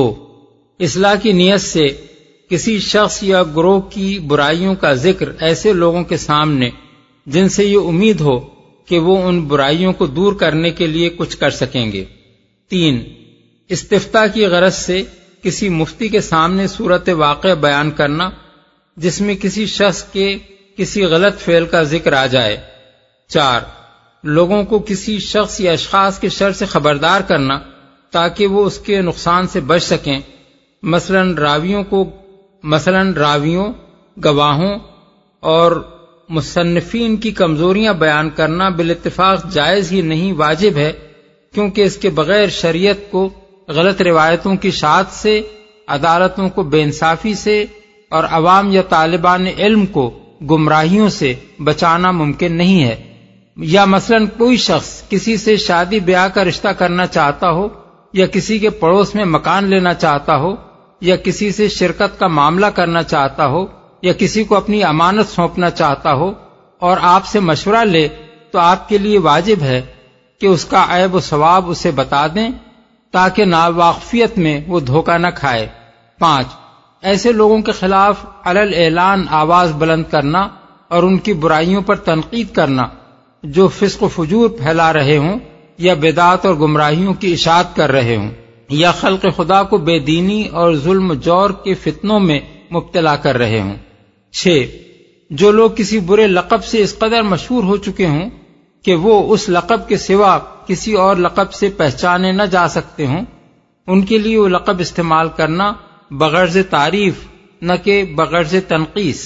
اصلاح کی نیت سے کسی شخص یا گروہ کی برائیوں کا ذکر ایسے لوگوں کے سامنے جن سے یہ امید ہو کہ وہ ان برائیوں کو دور کرنے کے لیے کچھ کر سکیں گے۔ تین، استفتاء کی غرض سے کسی مفتی کے سامنے صورت واقع بیان کرنا جس میں کسی شخص کے کسی غلط فعل کا ذکر آ جائے۔ چار، لوگوں کو کسی شخص یا اشخاص کے شر سے خبردار کرنا تاکہ وہ اس کے نقصان سے بچ سکیں، مثلاً راویوں کو مثلاً راویوں گواہوں اور مصنفین کی کمزوریاں بیان کرنا بالاتفاق جائز ہی نہیں واجب ہے، کیونکہ اس کے بغیر شریعت کو غلط روایتوں کی اشاعت سے، عدالتوں کو بے انصافی سے اور عوام یا طالبان علم کو گمراہیوں سے بچانا ممکن نہیں ہے۔ یا مثلا کوئی شخص کسی سے شادی بیاہ کا رشتہ کرنا چاہتا ہو، یا کسی کے پڑوس میں مکان لینا چاہتا ہو، یا کسی سے شرکت کا معاملہ کرنا چاہتا ہو، یا کسی کو اپنی امانت سونپنا چاہتا ہو اور آپ سے مشورہ لے، تو آپ کے لیے واجب ہے کہ اس کا عیب و ثواب اسے بتا دیں تاکہ ناواقفیت میں وہ دھوکہ نہ کھائے۔ پانچ، ایسے لوگوں کے خلاف علل اعلان آواز بلند کرنا اور ان کی برائیوں پر تنقید کرنا جو فسق و فجور پھیلا رہے ہوں یا بدعات اور گمراہیوں کی اشاعت کر رہے ہوں یا خلق خدا کو بے دینی اور ظلم و جور کے فتنوں میں مبتلا کر رہے ہوں۔ چھ، جو لوگ کسی برے لقب سے اس قدر مشہور ہو چکے ہوں کہ وہ اس لقب کے سوا کسی اور لقب سے پہچانے نہ جا سکتے ہوں، ان کے لیے وہ لقب استعمال کرنا بغرض تعریف نہ کہ بغرض تنقیص۔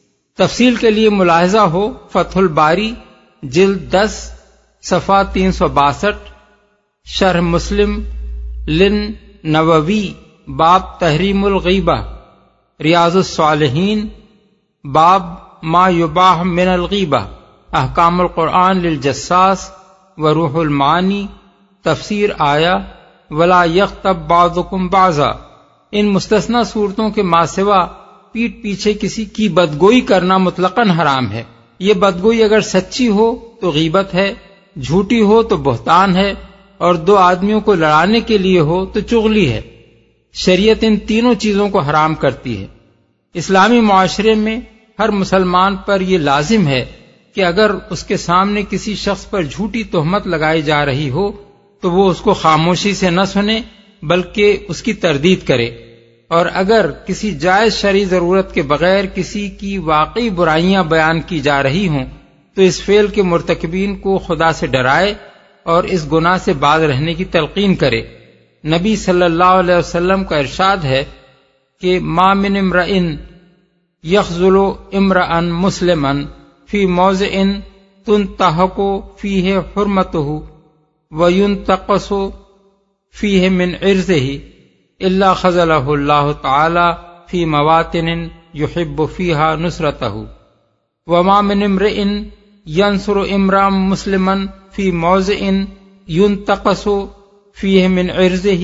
تفصیل کے لیے ملاحظہ ہو فتح الباری جلد دس صفحہ تین سو باسٹھ، شرح مسلم لن نووی باب تحریم الغیبہ، ریاض الصالحین باب ما یباح من الغیبہ، احکام القرآن للجساس وروح المعانی، تفسیر آیا ولا یغتب بعضکم بعضا۔ ان مستثنی صورتوں کے ما سوا پیٹ پیچھے کسی کی بدگوئی کرنا مطلقاً حرام ہے۔ یہ بدگوئی اگر سچی ہو تو غیبت ہے، جھوٹی ہو تو بہتان ہے، اور دو آدمیوں کو لڑانے کے لیے ہو تو چغلی ہے۔ شریعت ان تینوں چیزوں کو حرام کرتی ہے۔ اسلامی معاشرے میں ہر مسلمان پر یہ لازم ہے کہ اگر اس کے سامنے کسی شخص پر جھوٹی تہمت لگائی جا رہی ہو تو وہ اس کو خاموشی سے نہ سنے بلکہ اس کی تردید کرے، اور اگر کسی جائز شرعی ضرورت کے بغیر کسی کی واقعی برائیاں بیان کی جا رہی ہوں تو اس فعل کے مرتکبین کو خدا سے ڈرائے اور اس گناہ سے باز رہنے کی تلقین کرے۔ نبی صلی اللہ علیہ وسلم کا ارشاد ہے کہ ما من امرئ یخذل امرئا مسلما فی موضع تنتہک فیہ حرمتہ وینتقص فیہ من عرضہ الا خذلہ اللہ تعالی فی مواطن یحب فیہا نصرتہ وما من امرئ ینصر امرا مسلما فی موضع ینتقص فیہ من عرضہ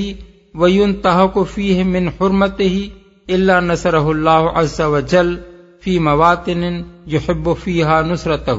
وینتہک فیہ من حرمتہ الا نصرہ اللہ عز وجل فی مواطن یحب فیہا نصرتہ۔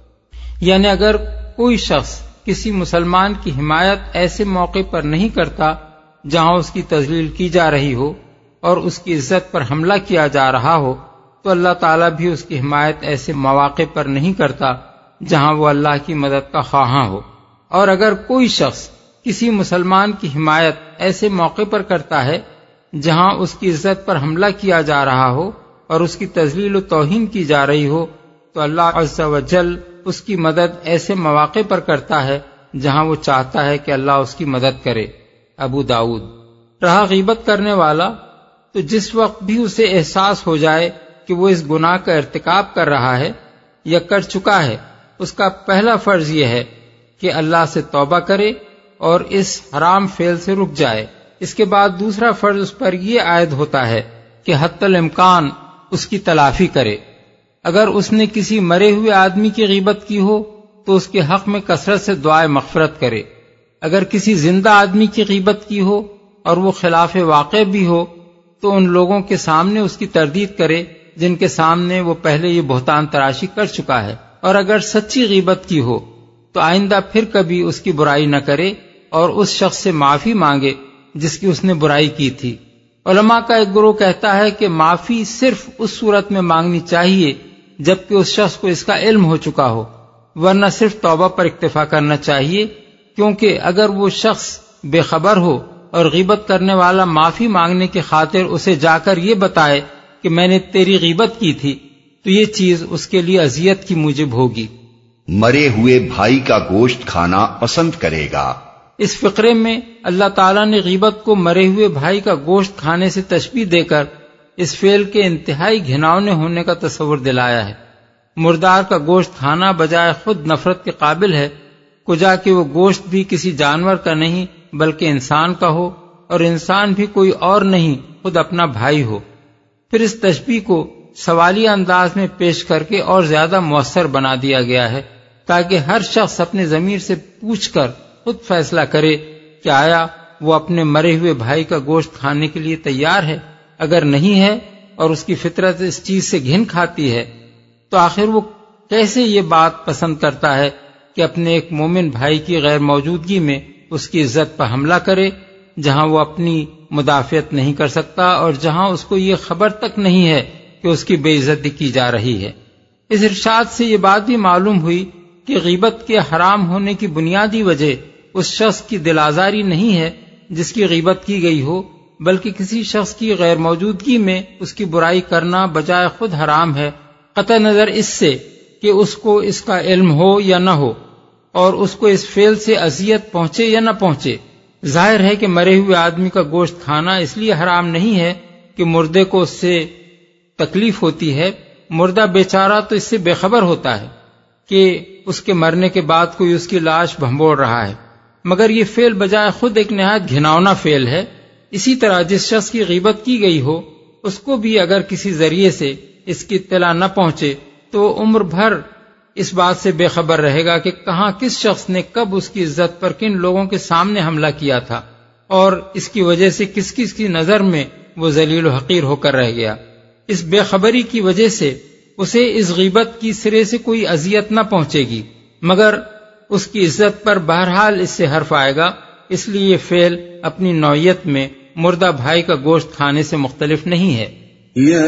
یعنی اگر کوئی شخص کسی مسلمان کی حمایت ایسے موقع پر نہیں کرتا جہاں اس کی تذلیل کی جا رہی ہو اور اس کی عزت پر حملہ کیا جا رہا ہو تو اللہ تعالیٰ بھی اس کی حمایت ایسے مواقع پر نہیں کرتا جہاں وہ اللہ کی مدد کا خواہاں ہو۔ اور اگر کوئی شخص کسی مسلمان کی حمایت ایسے موقع پر کرتا ہے جہاں اس کی عزت پر حملہ کیا جا رہا ہو اور اس کی تذلیل و توہین کی جا رہی ہو تو اللہ عز و جل اس کی مدد ایسے مواقع پر کرتا ہے جہاں وہ چاہتا ہے کہ اللہ اس کی مدد کرے۔ ابو داؤد۔ رہا غیبت کرنے والا تو جس وقت بھی اسے احساس ہو جائے کہ وہ اس گناہ کا ارتکاب کر رہا ہے یا کر چکا ہے، اس کا پہلا فرض یہ ہے کہ اللہ سے توبہ کرے اور اس حرام فعل سے رک جائے۔ اس کے بعد دوسرا فرض اس پر یہ عائد ہوتا ہے کہ حتی الامکان اس کی تلافی کرے۔ اگر اس نے کسی مرے ہوئے آدمی کی غیبت کی ہو تو اس کے حق میں کثرت سے دعائے مغفرت کرے۔ اگر کسی زندہ آدمی کی غیبت کی ہو اور وہ خلاف واقع بھی ہو تو ان لوگوں کے سامنے اس کی تردید کرے جن کے سامنے وہ پہلے یہ بہتان تراشی کر چکا ہے، اور اگر سچی غیبت کی ہو تو آئندہ پھر کبھی اس کی برائی نہ کرے اور اس شخص سے معافی مانگے جس کی اس نے برائی کی تھی۔ علماء کا ایک گروہ کہتا ہے کہ معافی صرف اس صورت میں مانگنی چاہیے جبکہ اس شخص کو اس کا علم ہو چکا ہو، ورنہ صرف توبہ پر اکتفا کرنا چاہیے، کیونکہ اگر وہ شخص بے خبر ہو اور غیبت کرنے والا معافی مانگنے کی خاطر اسے جا کر یہ بتائے کہ میں نے تیری غیبت کی تھی تو یہ چیز اس کے لیے اذیت کی موجب ہوگی۔ مرے ہوئے بھائی کا گوشت کھانا پسند کرے گا۔ اس فقرے میں اللہ تعالیٰ نے غیبت کو مرے ہوئے بھائی کا گوشت کھانے سے تشبیہ دے کر اس فعل کے انتہائی گھناؤنے ہونے کا تصور دلایا ہے۔ مردار کا گوشت کھانا بجائے خود نفرت کے قابل ہے، کجا کہ وہ گوشت بھی کسی جانور کا نہیں بلکہ انسان کا ہو، اور انسان بھی کوئی اور نہیں خود اپنا بھائی ہو۔ پھر اس تشبیہ کو سوالیہ انداز میں پیش کر کے اور زیادہ مؤثر بنا دیا گیا ہے تاکہ ہر شخص اپنے ضمیر سے پوچھ کر خود فیصلہ کرے کہ آیا وہ اپنے مرے ہوئے بھائی کا گوشت کھانے کے لیے تیار ہے۔ اگر نہیں ہے اور اس کی فطرت اس چیز سے گھن کھاتی ہے تو آخر وہ کیسے یہ بات پسند کرتا ہے کہ اپنے ایک مومن بھائی کی غیر موجودگی میں اس کی عزت پر حملہ کرے، جہاں وہ اپنی مدافعت نہیں کر سکتا اور جہاں اس کو یہ خبر تک نہیں ہے کہ اس کی بے عزتی کی جا رہی ہے۔ اس ارشاد سے یہ بات بھی معلوم ہوئی کہ غیبت کے حرام ہونے کی بنیادی وجہ اس شخص کی دل آزاری نہیں ہے جس کی غیبت کی گئی ہو، بلکہ کسی شخص کی غیر موجودگی میں اس کی برائی کرنا بجائے خود حرام ہے، قطع نظر اس سے کہ اس کو اس کا علم ہو یا نہ ہو اور اس کو اس فعل سے اذیت پہنچے یا نہ پہنچے۔ ظاہر ہے کہ مرے ہوئے آدمی کا گوشت کھانا اس لیے حرام نہیں ہے کہ مردے کو اس سے تکلیف ہوتی ہے، مردہ بیچارہ تو اس سے بے خبر ہوتا ہے کہ اس کے مرنے کے بعد کوئی اس کی لاش بھنبوڑ رہا ہے، مگر یہ فعل بجائے خود ایک نہایت گھناؤنا فعل ہے۔ اسی طرح جس شخص کی غیبت کی گئی ہو اس کو بھی اگر کسی ذریعے سے اس کی اطلاع نہ پہنچے تو عمر بھر اس بات سے بے خبر رہے گا کہ کہاں کس شخص نے کب اس کی عزت پر کن لوگوں کے سامنے حملہ کیا تھا اور اس کی وجہ سے کس کس کی نظر میں وہ ذلیل و حقیر ہو کر رہ گیا۔ اس بے خبری کی وجہ سے اسے اس غیبت کی سرے سے کوئی اذیت نہ پہنچے گی، مگر اس کی عزت پر بہرحال اس سے حرف آئے گا۔ اس لیے یہ فعل اپنی نوعیت میں مردہ بھائی کا گوشت کھانے سے مختلف نہیں ہے۔ یا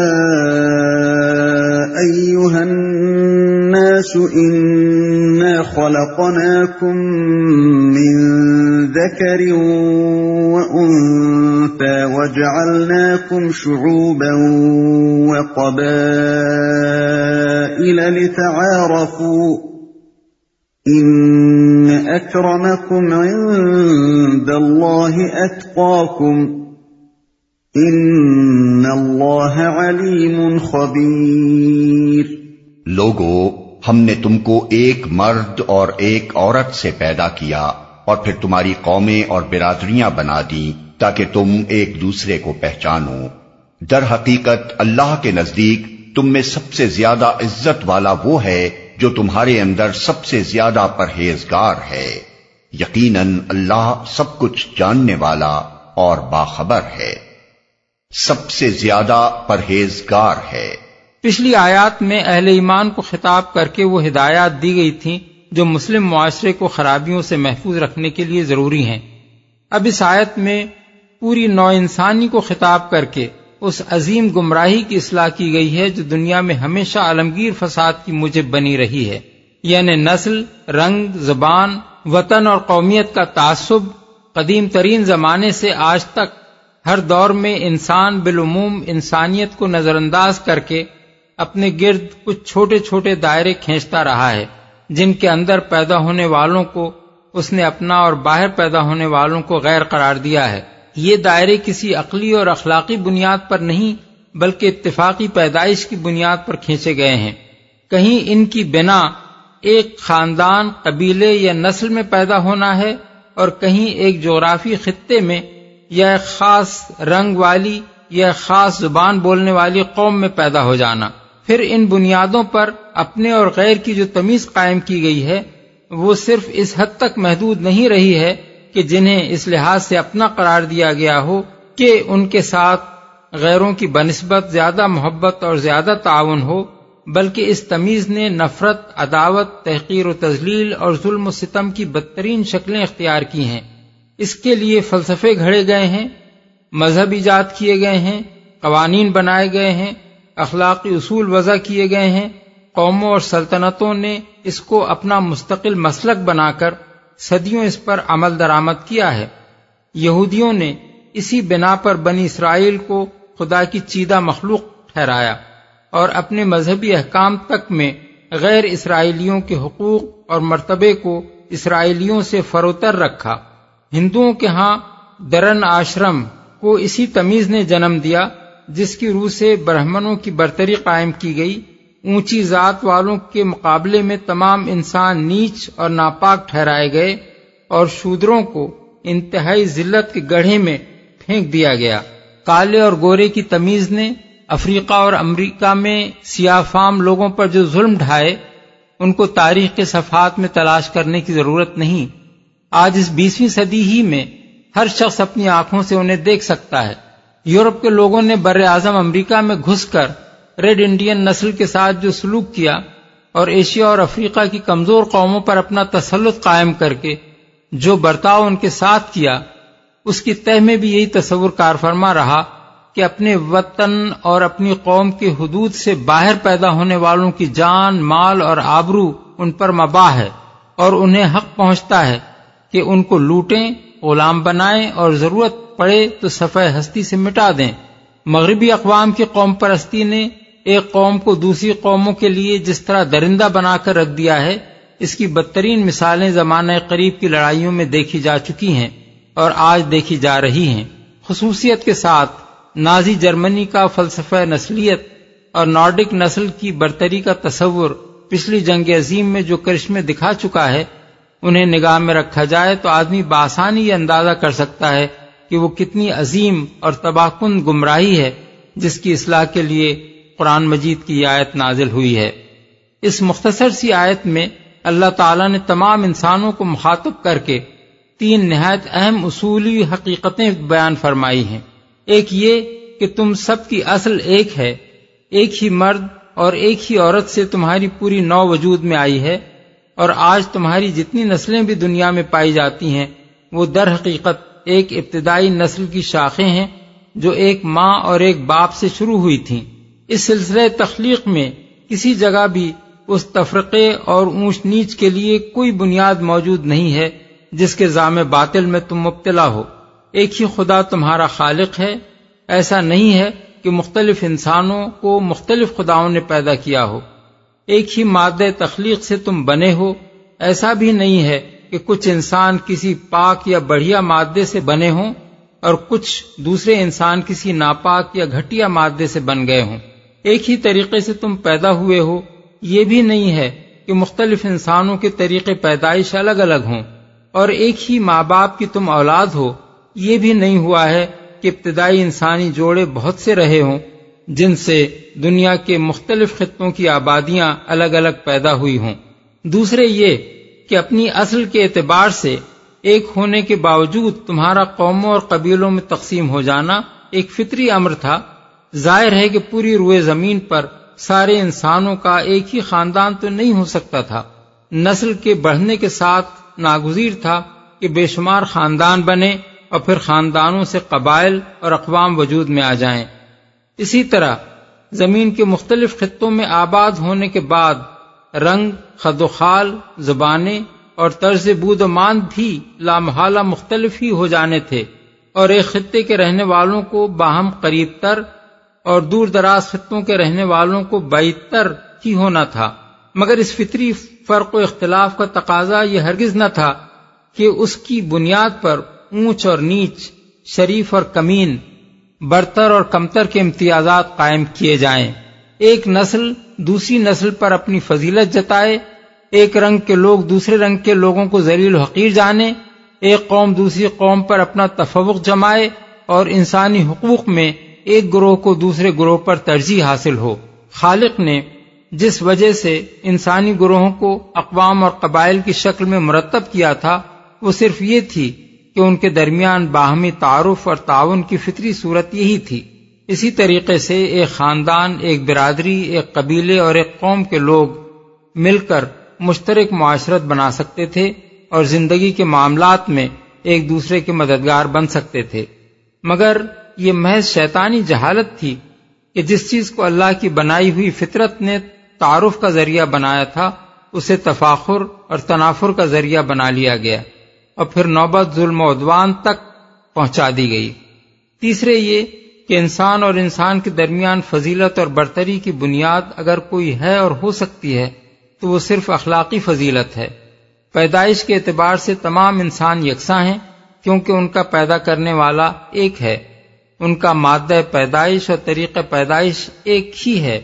ایھا الناس انا خلقناکم من ذکر وانثى وجعلناکم شعوبا وقبائل لتعارفوا ان اکرمکم عند اللہ اتقاکم ان اللہ علیم خبیر۔ لوگو، ہم نے تم کو ایک مرد اور ایک عورت سے پیدا کیا اور پھر تمہاری قومیں اور برادریاں بنا دی تاکہ تم ایک دوسرے کو پہچانو۔ در حقیقت اللہ کے نزدیک تم میں سب سے زیادہ عزت والا وہ ہے جو تمہارے اندر سب سے زیادہ پرہیزگار ہے۔ یقیناً اللہ سب کچھ جاننے والا اور باخبر ہے، سب سے زیادہ پرہیزگار ہے۔ پچھلی آیات میں اہل ایمان کو خطاب کر کے وہ ہدایات دی گئی تھیں جو مسلم معاشرے کو خرابیوں سے محفوظ رکھنے کے لیے ضروری ہیں۔ اب اس آیت میں پوری نوع انسانی کو خطاب کر کے اس عظیم گمراہی کی اصلاح کی گئی ہے جو دنیا میں ہمیشہ عالمگیر فساد کی موجب بنی رہی ہے، یعنی نسل، رنگ، زبان، وطن اور قومیت کا تعصب قدیم ترین زمانے سے آج تک ہر دور میں انسان بالعموم انسانیت کو نظر انداز کر کے اپنے گرد کچھ چھوٹے چھوٹے دائرے کھینچتا رہا ہے جن کے اندر پیدا ہونے والوں کو اس نے اپنا اور باہر پیدا ہونے والوں کو غیر قرار دیا ہے۔ یہ دائرے کسی عقلی اور اخلاقی بنیاد پر نہیں بلکہ اتفاقی پیدائش کی بنیاد پر کھینچے گئے ہیں۔ کہیں ان کی بنا ایک خاندان، قبیلے یا نسل میں پیدا ہونا ہے اور کہیں ایک جغرافی خطے میں یا ایک خاص رنگ والی یا ایک خاص زبان بولنے والی قوم میں پیدا ہو جانا۔ پھر ان بنیادوں پر اپنے اور غیر کی جو تمیز قائم کی گئی ہے وہ صرف اس حد تک محدود نہیں رہی ہے کہ جنہیں اس لحاظ سے اپنا قرار دیا گیا ہو کہ ان کے ساتھ غیروں کی بنسبت زیادہ محبت اور زیادہ تعاون ہو، بلکہ اس تمیز نے نفرت، عداوت، تحقیر و تذلیل اور ظلم و ستم کی بدترین شکلیں اختیار کی ہیں۔ اس کے لیے فلسفے گھڑے گئے ہیں، مذہب ایجاد کیے گئے ہیں، قوانین بنائے گئے ہیں، اخلاقی اصول وضع کیے گئے ہیں۔ قوموں اور سلطنتوں نے اس کو اپنا مستقل مسلک بنا کر صدیوں اس پر عمل درآمد کیا ہے۔ یہودیوں نے اسی بنا پر بنی اسرائیل کو خدا کی چیدہ مخلوق ٹھہرایا اور اپنے مذہبی احکام تک میں غیر اسرائیلیوں کے حقوق اور مرتبے کو اسرائیلیوں سے فروتر رکھا۔ ہندوؤں کے ہاں درن آشرم کو اسی تمیز نے جنم دیا جس کی روح سے برہمنوں کی برتری قائم کی گئی۔ اونچی ذات والوں کے مقابلے میں تمام انسان نیچ اور ناپاک ٹھہرائے گئے اور شودروں کو انتہائی ذلت کے گڑھے میں پھینک دیا گیا۔ کالے اور گورے کی تمیز نے افریقہ اور امریکہ میں سیاہ فام لوگوں پر جو ظلم ڈھائے ان کو تاریخ کے صفحات میں تلاش کرنے کی ضرورت نہیں۔ آج اس بیسویں صدی ہی میں ہر شخص اپنی آنکھوں سے انہیں دیکھ سکتا ہے۔ یورپ کے لوگوں نے بر اعظم امریکہ میں گھس کر ریڈ انڈین نسل کے ساتھ جو سلوک کیا اور ایشیا اور افریقہ کی کمزور قوموں پر اپنا تسلط قائم کر کے جو برتاؤ ان کے ساتھ کیا، اس کی تہ میں بھی یہی تصور کار فرما رہا کہ اپنے وطن اور اپنی قوم کے حدود سے باہر پیدا ہونے والوں کی جان، مال اور آبرو ان پر مباح ہے اور انہیں حق پہنچتا ہے کہ ان کو لوٹیں، غلام بنائیں اور ضرورت پڑے تو صفحہ ہستی سے مٹا دیں۔ مغربی اقوام کی قوم پرستی نے ایک قوم کو دوسری قوموں کے لیے جس طرح درندہ بنا کر رکھ دیا ہے، اس کی بدترین مثالیں زمانہ قریب کی لڑائیوں میں دیکھی جا چکی ہیں اور آج دیکھی جا رہی ہیں۔ خصوصیت کے ساتھ نازی جرمنی کا فلسفہ نسلیت اور نارڈک نسل کی برتری کا تصور پچھلی جنگ عظیم میں جو کرشمے دکھا چکا ہے، انہیں نگاہ میں رکھا جائے تو آدمی بآسانی یہ اندازہ کر سکتا ہے کہ وہ کتنی عظیم اور تباہ کن گمراہی ہے جس کی اصلاح کے لیے قرآن مجید کی آیت نازل ہوئی ہے۔ اس مختصر سی آیت میں اللہ تعالیٰ نے تمام انسانوں کو مخاطب کر کے تین نہایت اہم اصولی حقیقتیں بیان فرمائی ہیں۔ ایک یہ کہ تم سب کی اصل ایک ہے، ایک ہی مرد اور ایک ہی عورت سے تمہاری پوری نو وجود میں آئی ہے، اور آج تمہاری جتنی نسلیں بھی دنیا میں پائی جاتی ہیں وہ در حقیقت ایک ابتدائی نسل کی شاخیں ہیں جو ایک ماں اور ایک باپ سے شروع ہوئی تھیں۔ اس سلسلہ تخلیق میں کسی جگہ بھی اس تفرقے اور اونچ نیچ کے لیے کوئی بنیاد موجود نہیں ہے جس کے زعم باطل میں تم مبتلا ہو۔ ایک ہی خدا تمہارا خالق ہے۔ ایسا نہیں ہے کہ مختلف انسانوں کو مختلف خداؤں نے پیدا کیا ہو۔ ایک ہی مادہ تخلیق سے تم بنے ہو۔ ایسا بھی نہیں ہے کہ کچھ انسان کسی پاک یا بڑھیا مادے سے بنے ہوں اور کچھ دوسرے انسان کسی ناپاک یا گھٹیا مادے سے بن گئے ہوں۔ ایک ہی طریقے سے تم پیدا ہوئے ہو۔ یہ بھی نہیں ہے کہ مختلف انسانوں کے طریقے پیدائش الگ الگ ہوں اور ایک ہی ماں باپ کی تم اولاد ہو۔ یہ بھی نہیں ہوا ہے کہ ابتدائی انسانی جوڑے بہت سے رہے ہوں جن سے دنیا کے مختلف خطوں کی آبادیاں الگ الگ پیدا ہوئی ہوں۔ دوسرے یہ کہ اپنی اصل کے اعتبار سے ایک ہونے کے باوجود تمہارا قوموں اور قبیلوں میں تقسیم ہو جانا ایک فطری امر تھا۔ ظاہر ہے کہ پوری روئے زمین پر سارے انسانوں کا ایک ہی خاندان تو نہیں ہو سکتا تھا۔ نسل کے بڑھنے کے ساتھ ناگزیر تھا کہ بے شمار خاندان بنے اور پھر خاندانوں سے قبائل اور اقوام وجود میں آ جائیں۔ اسی طرح زمین کے مختلف خطوں میں آباد ہونے کے بعد رنگ، خد و خال، زبانیں اور طرز بود و ماند بھی لامحالہ مختلف ہی ہو جانے تھے، اور ایک خطے کے رہنے والوں کو باہم قریب تر اور دور دراز خطوں کے رہنے والوں کو بعید تر ہی ہونا تھا۔ مگر اس فطری فرق و اختلاف کا تقاضا یہ ہرگز نہ تھا کہ اس کی بنیاد پر اونچ اور نیچ، شریف اور کمین، برتر اور کمتر کے امتیازات قائم کیے جائیں۔ ایک نسل دوسری نسل پر اپنی فضیلت جتائے، ایک رنگ کے لوگ دوسرے رنگ کے لوگوں کو ذلیل و حقیر جانے، ایک قوم دوسری قوم پر اپنا تفوق جمائے اور انسانی حقوق میں ایک گروہ کو دوسرے گروہ پر ترجیح حاصل ہو۔ خالق نے جس وجہ سے انسانی گروہوں کو اقوام اور قبائل کی شکل میں مرتب کیا تھا وہ صرف یہ تھی کہ ان کے درمیان باہمی تعارف اور تعاون کی فطری صورت یہی تھی۔ اسی طریقے سے ایک خاندان، ایک برادری، ایک قبیلے اور ایک قوم کے لوگ مل کر مشترک معاشرت بنا سکتے تھے اور زندگی کے معاملات میں ایک دوسرے کے مددگار بن سکتے تھے۔ مگر یہ محض شیطانی جہالت تھی کہ جس چیز کو اللہ کی بنائی ہوئی فطرت نے تعارف کا ذریعہ بنایا تھا اسے تفاخر اور تنافر کا ذریعہ بنا لیا گیا اور پھر نوبت ظلم و عدوان تک پہنچا دی گئی۔ تیسرے یہ کہ انسان اور انسان کے درمیان فضیلت اور برتری کی بنیاد اگر کوئی ہے اور ہو سکتی ہے تو وہ صرف اخلاقی فضیلت ہے۔ پیدائش کے اعتبار سے تمام انسان یکساں ہیں کیونکہ ان کا پیدا کرنے والا ایک ہے، ان کا مادہ پیدائش اور طریقہ پیدائش ایک ہی ہے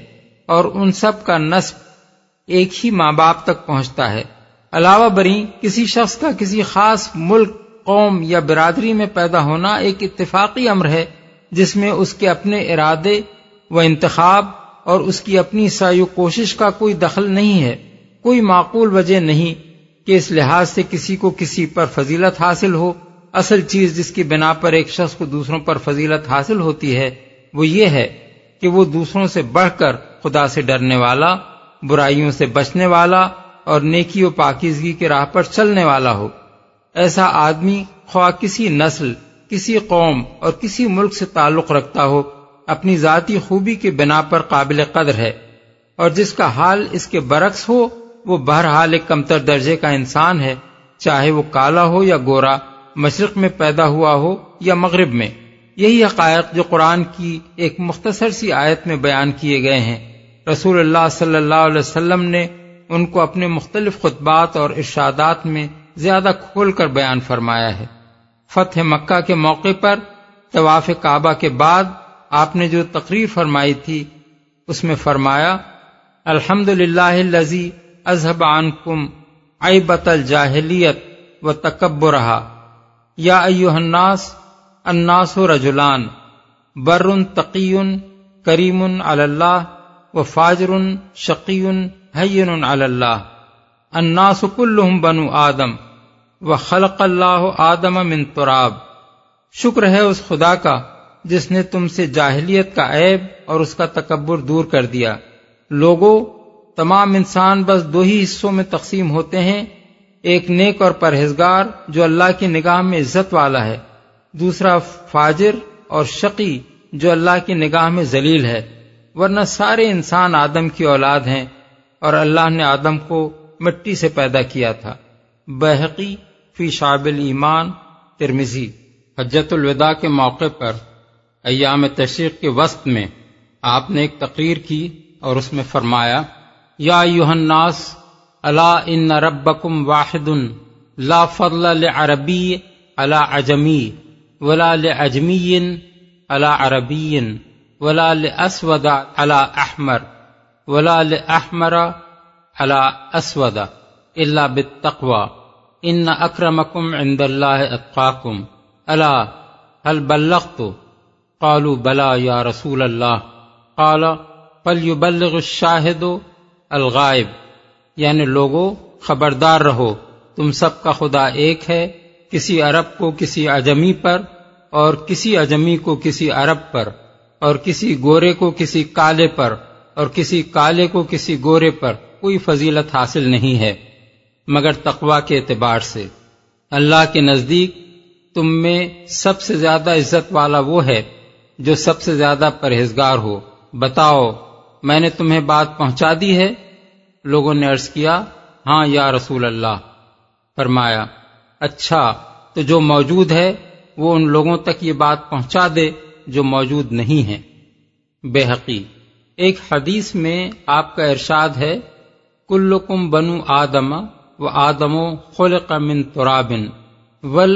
اور ان سب کا نسب ایک ہی ماں باپ تک پہنچتا ہے۔ علاوہ بری کسی شخص کا کسی خاص ملک، قوم یا برادری میں پیدا ہونا ایک اتفاقی امر ہے جس میں اس کے اپنے ارادے و انتخاب اور اس کی اپنی سعی و کوشش کا کوئی دخل نہیں ہے۔ کوئی معقول وجہ نہیں کہ اس لحاظ سے کسی کو کسی پر فضیلت حاصل ہو۔ اصل چیز جس کی بنا پر ایک شخص کو دوسروں پر فضیلت حاصل ہوتی ہے وہ یہ ہے کہ وہ دوسروں سے بڑھ کر خدا سے ڈرنے والا، برائیوں سے بچنے والا اور نیکی و پاکیزگی کی راہ پر چلنے والا ہو۔ ایسا آدمی خواہ کسی نسل، کسی قوم اور کسی ملک سے تعلق رکھتا ہو، اپنی ذاتی خوبی کے بنا پر قابل قدر ہے، اور جس کا حال اس کے برعکس ہو وہ بہرحال ایک کمتر درجے کا انسان ہے، چاہے وہ کالا ہو یا گورا، مشرق میں پیدا ہوا ہو یا مغرب میں۔ یہی حقائق جو قرآن کی ایک مختصر سی آیت میں بیان کیے گئے ہیں، رسول اللہ صلی اللہ علیہ وسلم نے ان کو اپنے مختلف خطبات اور ارشادات میں زیادہ کھول کر بیان فرمایا ہے۔ فتح مکہ کے موقع پر طواف کعبہ کے بعد آپ نے جو تقریر فرمائی تھی اس میں فرمایا، الحمدللہ الذی اذهب عنکم عیبۃ الجاہلیت و تکبرہا، یا ایھا الناس الناس رجلان بر تقی کریم علی اللہ و فاجر شقی ہین علی اللہ، الناس کلہم بنو آدم و خلق اللہ آدم من تراب۔ شکر ہے اس خدا کا جس نے تم سے جاہلیت کا عیب اور اس کا تکبر دور کر دیا۔ لوگوں، تمام انسان بس دو ہی حصوں میں تقسیم ہوتے ہیں، ایک نیک اور پرہیزگار جو اللہ کی نگاہ میں عزت والا ہے، دوسرا فاجر اور شقی جو اللہ کی نگاہ میں ذلیل ہے، ورنہ سارے انسان آدم کی اولاد ہیں اور اللہ نے آدم کو مٹی سے پیدا کیا تھا۔ بہقی فی شعب الایمان، ترمذی۔ حجۃ الوداع کے موقع پر ایام تشریق کے وسط میں آپ نے ایک تقریر کی اور اس میں فرمایا، یا ایھا الناس الا ان ربکم واحد لا فضل لعربی علی عجمی ولا لعجمی علی عربی ولا لاسود علی احمر ولا لأحمر علی اسود الا بالتقوى ان اکرمکم عند اللہ اتقاکم الا هل بلغت؟ قالوا بلى یا رسول اللہ۔ قال فلیبلغ الشاہد الغائب، یعنی لوگوں خبردار رہو، تم سب کا خدا ایک ہے، کسی عرب کو کسی عجمی پر اور کسی عجمی کو کسی عرب پر اور کسی گورے کو کسی کالے پر اور کسی کالے کو کسی گورے پر کوئی فضیلت حاصل نہیں ہے مگر تقوی کے اعتبار سے۔ اللہ کے نزدیک تم میں سب سے زیادہ عزت والا وہ ہے جو سب سے زیادہ پرہیزگار ہو۔ بتاؤ، میں نے تمہیں بات پہنچا دی ہے؟ لوگوں نے عرض کیا، ہاں یا رسول اللہ۔ فرمایا، اچھا تو جو موجود ہے وہ ان لوگوں تک یہ بات پہنچا دے جو موجود نہیں ہیں۔ بہقی۔ ایک حدیث میں آپ کا ارشاد ہے، کلکم بنو آدم و آدم خلق من تراب ول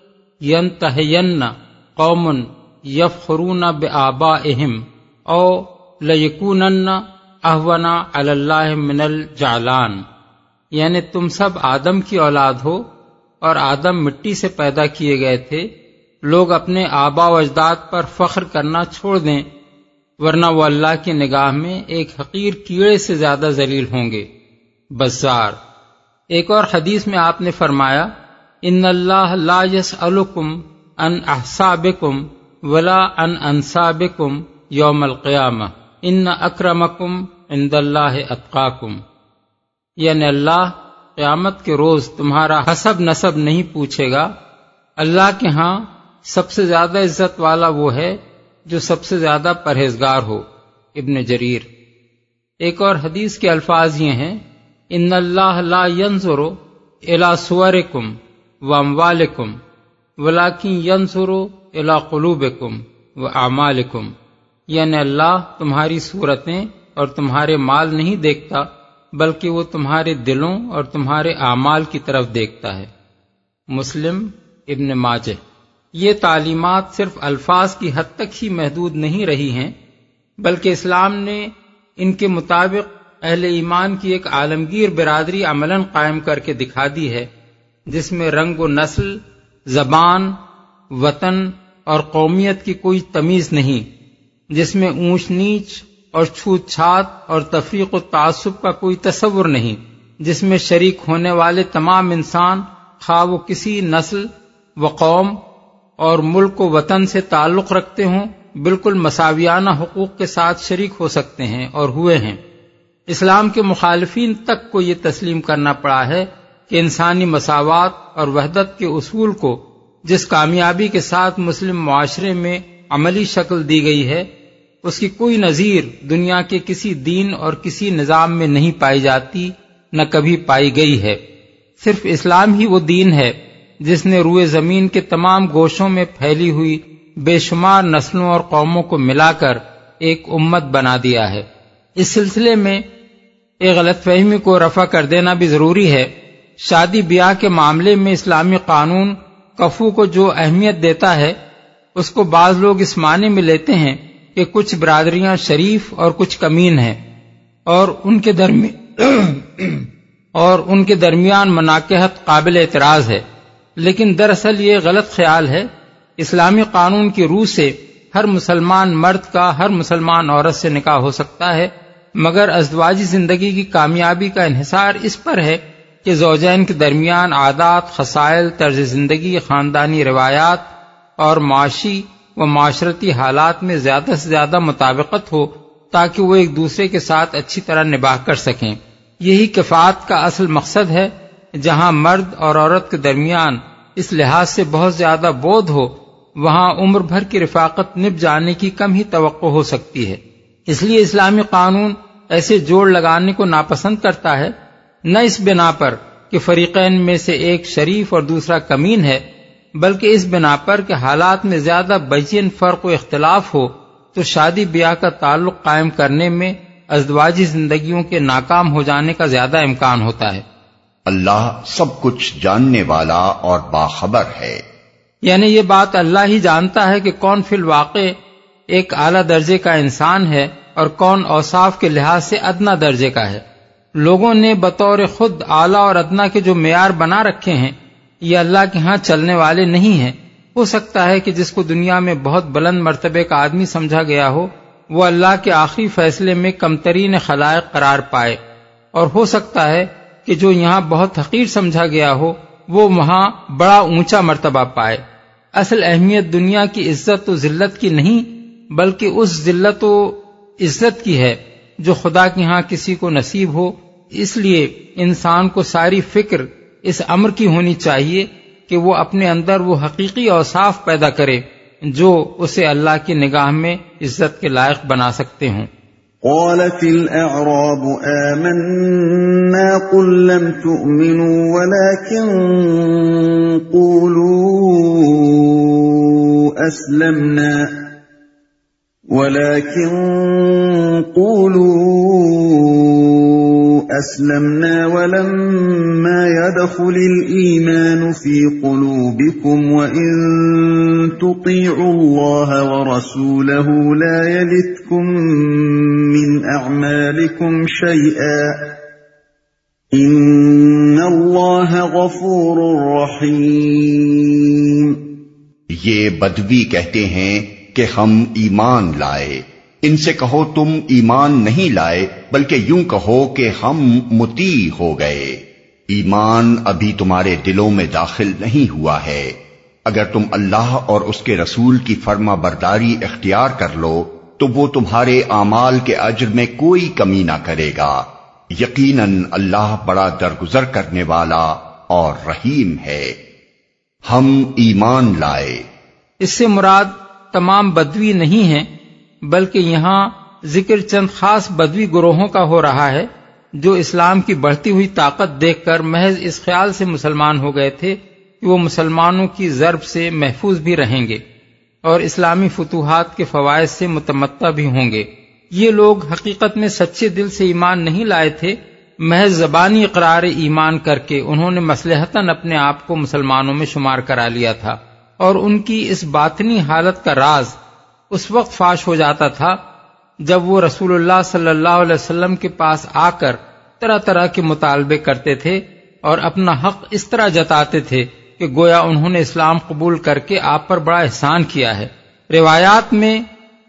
ینتہین قوم یفخرون بآبائہم او لیکونن اہون علی اللہ من الجعلان، یعنی تم سب آدم کی اولاد ہو اور آدم مٹی سے پیدا کیے گئے تھے، لوگ اپنے آبا و اجداد پر فخر کرنا چھوڑ دیں ورنہ وہ اللہ کی نگاہ میں ایک حقیر کیڑے سے زیادہ ذلیل ہوں گے۔ بزار۔ ایک اور حدیث میں آپ نے فرمایا، ان اللہ لا یسألکم عن احسابکم ولا عن انسابکم یوم القیامہ ان اکرمکم عند اللہ اتقاکم، یعنی اللہ قیامت کے روز تمہارا حسب نسب نہیں پوچھے گا، اللہ کے ہاں سب سے زیادہ عزت والا وہ ہے جو سب سے زیادہ پرہیزگار ہو۔ ابن جریر۔ ایک اور حدیث کے الفاظ یہ ہیں، ان اللہ لا ينظر الى صورکم واموالکم ولکن ينظر الى قلوبکم واعمالکم، یعنی اللہ تمہاری صورتیں اور تمہارے مال نہیں دیکھتا بلکہ وہ تمہارے دلوں اور تمہارے اعمال کی طرف دیکھتا ہے۔ مسلم، ابن ماجہ۔ یہ تعلیمات صرف الفاظ کی حد تک ہی محدود نہیں رہی ہیں بلکہ اسلام نے ان کے مطابق اہل ایمان کی ایک عالمگیر برادری عملاً قائم کر کے دکھا دی ہے، جس میں رنگ و نسل، زبان، وطن اور قومیت کی کوئی تمیز نہیں، جس میں اونچ نیچ اور چھوت چھات اور تفریق و تعصب کا کوئی تصور نہیں، جس میں شریک ہونے والے تمام انسان خواہ وہ کسی نسل و قوم اور ملک و وطن سے تعلق رکھتے ہوں، بالکل مساویانہ حقوق کے ساتھ شریک ہو سکتے ہیں اور ہوئے ہیں۔ اسلام کے مخالفین تک کو یہ تسلیم کرنا پڑا ہے کہ انسانی مساوات اور وحدت کے اصول کو جس کامیابی کے ساتھ مسلم معاشرے میں عملی شکل دی گئی ہے، اس کی کوئی نظیر دنیا کے کسی دین اور کسی نظام میں نہیں پائی جاتی، نہ کبھی پائی گئی ہے۔ صرف اسلام ہی وہ دین ہے جس نے روئے زمین کے تمام گوشوں میں پھیلی ہوئی بے شمار نسلوں اور قوموں کو ملا کر ایک امت بنا دیا ہے۔ اس سلسلے میں ایک غلط فہمی کو رفع کر دینا بھی ضروری ہے۔ شادی بیاہ کے معاملے میں اسلامی قانون کفو کو جو اہمیت دیتا ہے، اس کو بعض لوگ اس معنی میں لیتے ہیں کہ کچھ برادریاں شریف اور کچھ کمین ہیں اور ان کے درمیان اور ان کے درمیان مناکحت قابل اعتراض ہے، لیکن دراصل یہ غلط خیال ہے۔ اسلامی قانون کی روح سے ہر مسلمان مرد کا ہر مسلمان عورت سے نکاح ہو سکتا ہے، مگر ازدواجی زندگی کی کامیابی کا انحصار اس پر ہے کہ زوجین کے درمیان عادات، خصائل، طرز زندگی، خاندانی روایات اور معاشی و معاشرتی حالات میں زیادہ سے زیادہ مطابقت ہو تاکہ وہ ایک دوسرے کے ساتھ اچھی طرح نباہ کر سکیں۔ یہی کفایت کا اصل مقصد ہے۔ جہاں مرد اور عورت کے درمیان اس لحاظ سے بہت زیادہ بودھ ہو، وہاں عمر بھر کی رفاقت نبھ جانے کی کم ہی توقع ہو سکتی ہے۔ اس لیے اسلامی قانون ایسے جوڑ لگانے کو ناپسند کرتا ہے، نہ اس بنا پر کہ فریقین میں سے ایک شریف اور دوسرا کمین ہے، بلکہ اس بنا پر کہ حالات میں زیادہ بین فرق و اختلاف ہو تو شادی بیاہ کا تعلق قائم کرنے میں ازدواجی زندگیوں کے ناکام ہو جانے کا زیادہ امکان ہوتا ہے۔ اللہ سب کچھ جاننے والا اور باخبر ہے۔ یعنی یہ بات اللہ ہی جانتا ہے کہ کون فی الواقع ایک اعلیٰ درجے کا انسان ہے اور کون اوصاف کے لحاظ سے ادنا درجے کا ہے۔ لوگوں نے بطور خود اعلیٰ اور ادنا کے جو معیار بنا رکھے ہیں، یہ اللہ کے ہاں چلنے والے نہیں ہیں۔ ہو سکتا ہے کہ جس کو دنیا میں بہت بلند مرتبے کا آدمی سمجھا گیا ہو، وہ اللہ کے آخری فیصلے میں کمترین خلائق قرار پائے، اور ہو سکتا ہے کہ جو یہاں بہت حقیر سمجھا گیا ہو، وہ وہاں بڑا اونچا مرتبہ پائے۔ اصل اہمیت دنیا کی عزت و ذلت کی نہیں، بلکہ اس ذلت و عزت کی ہے جو خدا کے ہاں کسی کو نصیب ہو۔ اس لیے انسان کو ساری فکر اس امر کی ہونی چاہیے کہ وہ اپنے اندر وہ حقیقی اوصاف پیدا کرے جو اسے اللہ کی نگاہ میں عزت کے لائق بنا سکتے ہوں۔ قالت الأعراب آمنا قل لم تؤمنوا ولكن قولوا أسلمنا ولكن قولوا أسلمنا ولما يدخل الإيمان في قلوبكم وإن تطيعوا الله ورسوله لا يلتكم من أعمالكم شيئا إن الله غفور رحيم۔ یہ بدوی کہتے ہیں کہ ہم ایمان لائے۔ ان سے کہو تم ایمان نہیں لائے، بلکہ یوں کہو کہ ہم مطیع ہو گئے۔ ایمان ابھی تمہارے دلوں میں داخل نہیں ہوا ہے۔ اگر تم اللہ اور اس کے رسول کی فرما برداری اختیار کر لو تو وہ تمہارے اعمال کے اجر میں کوئی کمی نہ کرے گا۔ یقیناً اللہ بڑا درگزر کرنے والا اور رحیم ہے۔ ہم ایمان لائے، اس سے مراد تمام بدوی نہیں ہیں، بلکہ یہاں ذکر چند خاص بدوی گروہوں کا ہو رہا ہے جو اسلام کی بڑھتی ہوئی طاقت دیکھ کر محض اس خیال سے مسلمان ہو گئے تھے کہ وہ مسلمانوں کی ضرب سے محفوظ بھی رہیں گے اور اسلامی فتوحات کے فوائد سے متمتع بھی ہوں گے۔ یہ لوگ حقیقت میں سچے دل سے ایمان نہیں لائے تھے، محض زبانی اقرار ایمان کر کے انہوں نے مصلحتاً اپنے آپ کو مسلمانوں میں شمار کرا لیا تھا، اور ان کی اس باطنی حالت کا راز اس وقت فاش ہو جاتا تھا جب وہ رسول اللہ صلی اللہ علیہ وسلم کے پاس آ کر طرح طرح کے مطالبے کرتے تھے اور اپنا حق اس طرح جتاتے تھے کہ گویا انہوں نے اسلام قبول کر کے آپ پر بڑا احسان کیا ہے۔ روایات میں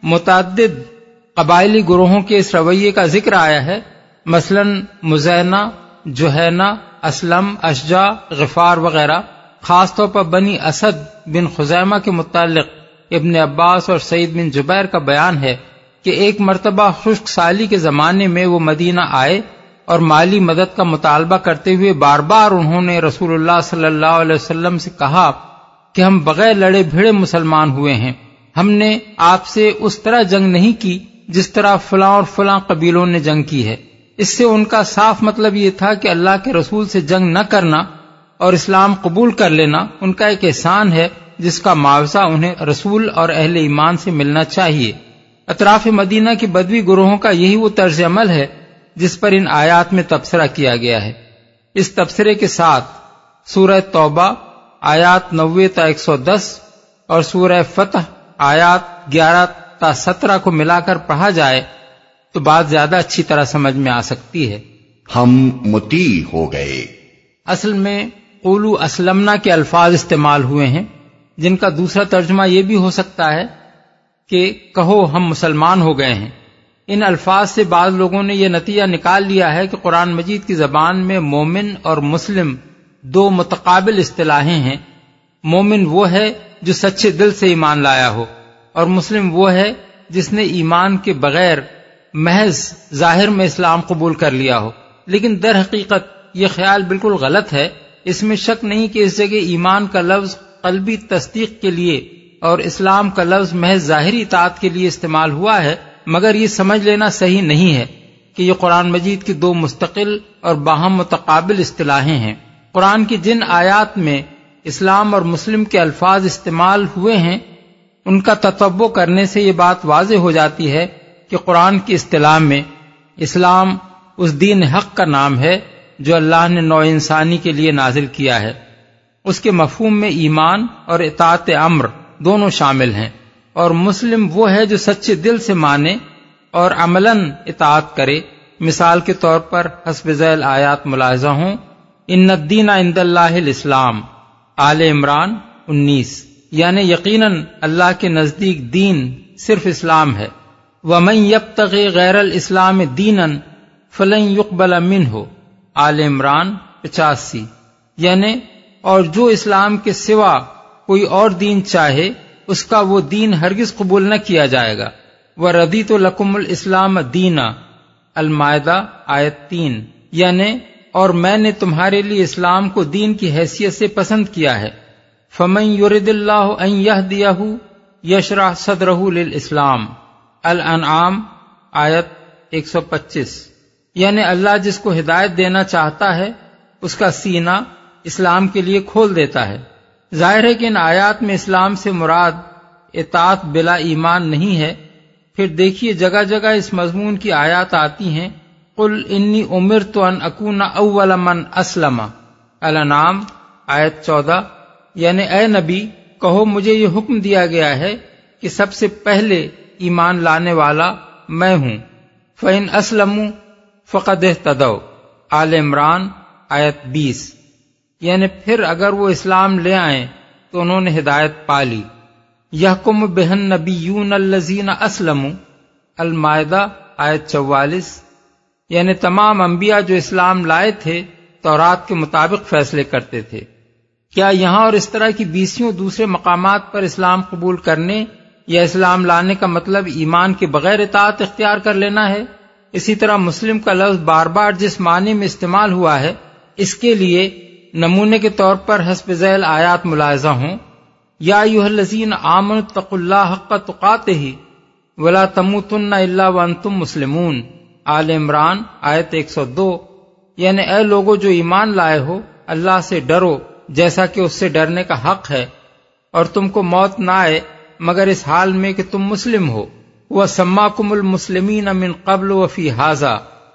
متعدد قبائلی گروہوں کے اس رویے کا ذکر آیا ہے، مثلا مزینہ، جوہینہ، اسلم، اشجع، غفار وغیرہ۔ خاص طور پر بنی اسد بن خزیمہ کے متعلق ابن عباس اور سعید بن جبیر کا بیان ہے کہ ایک مرتبہ خشک سالی کے زمانے میں وہ مدینہ آئے اور مالی مدد کا مطالبہ کرتے ہوئے بار بار انہوں نے رسول اللہ صلی اللہ علیہ وسلم سے کہا کہ ہم بغیر لڑے بھیڑے مسلمان ہوئے ہیں، ہم نے آپ سے اس طرح جنگ نہیں کی جس طرح فلاں اور فلاں قبیلوں نے جنگ کی ہے۔ اس سے ان کا صاف مطلب یہ تھا کہ اللہ کے رسول سے جنگ نہ کرنا اور اسلام قبول کر لینا ان کا ایک احسان ہے جس کا معاوضہ انہیں رسول اور اہل ایمان سے ملنا چاہیے۔ اطراف مدینہ کے بدوی گروہوں کا یہی وہ طرز عمل ہے جس پر ان آیات میں تبصرہ کیا گیا ہے۔ اس تبصرے کے ساتھ سورہ توبہ آیات نوے تا ایک سو دس اور سورہ فتح آیات گیارہ تا سترہ کو ملا کر پڑھا جائے تو بات زیادہ اچھی طرح سمجھ میں آ سکتی ہے۔ ہم مطیع ہو گئے۔ اصل میں قولو اسلمنا کے الفاظ استعمال ہوئے ہیں، جن کا دوسرا ترجمہ یہ بھی ہو سکتا ہے کہ کہو ہم مسلمان ہو گئے ہیں۔ ان الفاظ سے بعض لوگوں نے یہ نتیجہ نکال لیا ہے کہ قرآن مجید کی زبان میں مومن اور مسلم دو متقابل اصطلاحیں ہیں۔ مومن وہ ہے جو سچے دل سے ایمان لایا ہو، اور مسلم وہ ہے جس نے ایمان کے بغیر محض ظاہر میں اسلام قبول کر لیا ہو۔ لیکن در حقیقت یہ خیال بالکل غلط ہے۔ اس میں شک نہیں کہ اس جگہ ایمان کا لفظ قلبی تصدیق کے لیے اور اسلام کا لفظ محض ظاہری اطاعت کے لیے استعمال ہوا ہے، مگر یہ سمجھ لینا صحیح نہیں ہے کہ یہ قرآن مجید کی دو مستقل اور باہم متقابل اصطلاحیں ہیں۔ قرآن کی جن آیات میں اسلام اور مسلم کے الفاظ استعمال ہوئے ہیں ان کا تتبع کرنے سے یہ بات واضح ہو جاتی ہے کہ قرآن کی اصطلاح میں اسلام اس دین حق کا نام ہے جو اللہ نے نوع انسانی کے لیے نازل کیا ہے۔ اس کے مفہوم میں ایمان اور اطاعت امر دونوں شامل ہیں، اور مسلم وہ ہے جو سچے دل سے مانے اور عملاً اطاعت کرے۔ مثال کے طور پر حسب ذیل آیات ملاحظہ ہوں: ان الدین عند اللہ الاسلام، آل عمران انیس، یعنی یقیناً اللہ کے نزدیک دین صرف اسلام ہے۔ ومن یبتغی غیر الاسلام دینا فلن یقبل منہ، آل عمران پچاسی، یعنی اور جو اسلام کے سوا کوئی اور دین چاہے اس کا وہ دین ہرگز قبول نہ کیا جائے گا۔ وَرَضِيتُ لَكُمُ الْإِسْلَامَ دِينًا، المائدہ آیت تین، یعنی اور میں نے تمہارے لیے اسلام کو دین کی حیثیت سے پسند کیا ہے۔ فَمَن يُرِدِ اللَّهُ أَن يَهْدِيَهُ يَشْرَحْ صَدْرَهُ لِلْإِسْلَامِ، الانعام آیت ایک سو پچیس، یعنی اللہ جس کو ہدایت دینا چاہتا ہے اس کا سینہ اسلام کے لیے کھول دیتا ہے۔ ظاہر ہے کہ ان آیات میں اسلام سے مراد اطاعت بلا ایمان نہیں ہے۔ پھر دیکھیے جگہ جگہ اس مضمون کی آیات آتی ہیں: قل انی امرت ان اکون اول من اسلم، الانعام آیت چودہ، یعنی اے نبی کہو مجھے یہ حکم دیا گیا ہے کہ سب سے پہلے ایمان لانے والا میں ہوں۔ فَإِنْ أَسْلَمُوا فَقَدْ اهْتَدَوْا، آل عمران آیت بیس، یعنی پھر اگر وہ اسلام لے آئیں تو انہوں نے ہدایت پا لی۔ یحکم بہ النبیون الذین اسلموا، المائدہ آیت چوالیس، یعنی تمام انبیاء جو اسلام لائے تھے تورات کے مطابق فیصلے کرتے تھے۔ کیا یہاں اور اس طرح کی بیسیوں دوسرے مقامات پر اسلام قبول کرنے یا اسلام لانے کا مطلب ایمان کے بغیر اطاعت اختیار کر لینا ہے؟ اسی طرح مسلم کا لفظ بار بار جس معنی میں استعمال ہوا ہے اس کے لیے نمونے کے طور پر حسب ذیل آیات ملاحظہ ہوں: یا ایھا الذین آمنوا اتقوا اللہ حق تقاتہ ولا تموتن الا وانتم مسلمون، آل عمران آیت ایک سو دو، یعنی اے لوگو جو ایمان لائے ہو اللہ سے ڈرو جیسا کہ اس سے ڈرنے کا حق ہے، اور تم کو موت نہ آئے مگر اس حال میں کہ تم مسلم ہو۔ وَسَمَّاكُمُ الْمُسْلِمِينَ مِنْ قَبْلُ وَفِي هَذَا،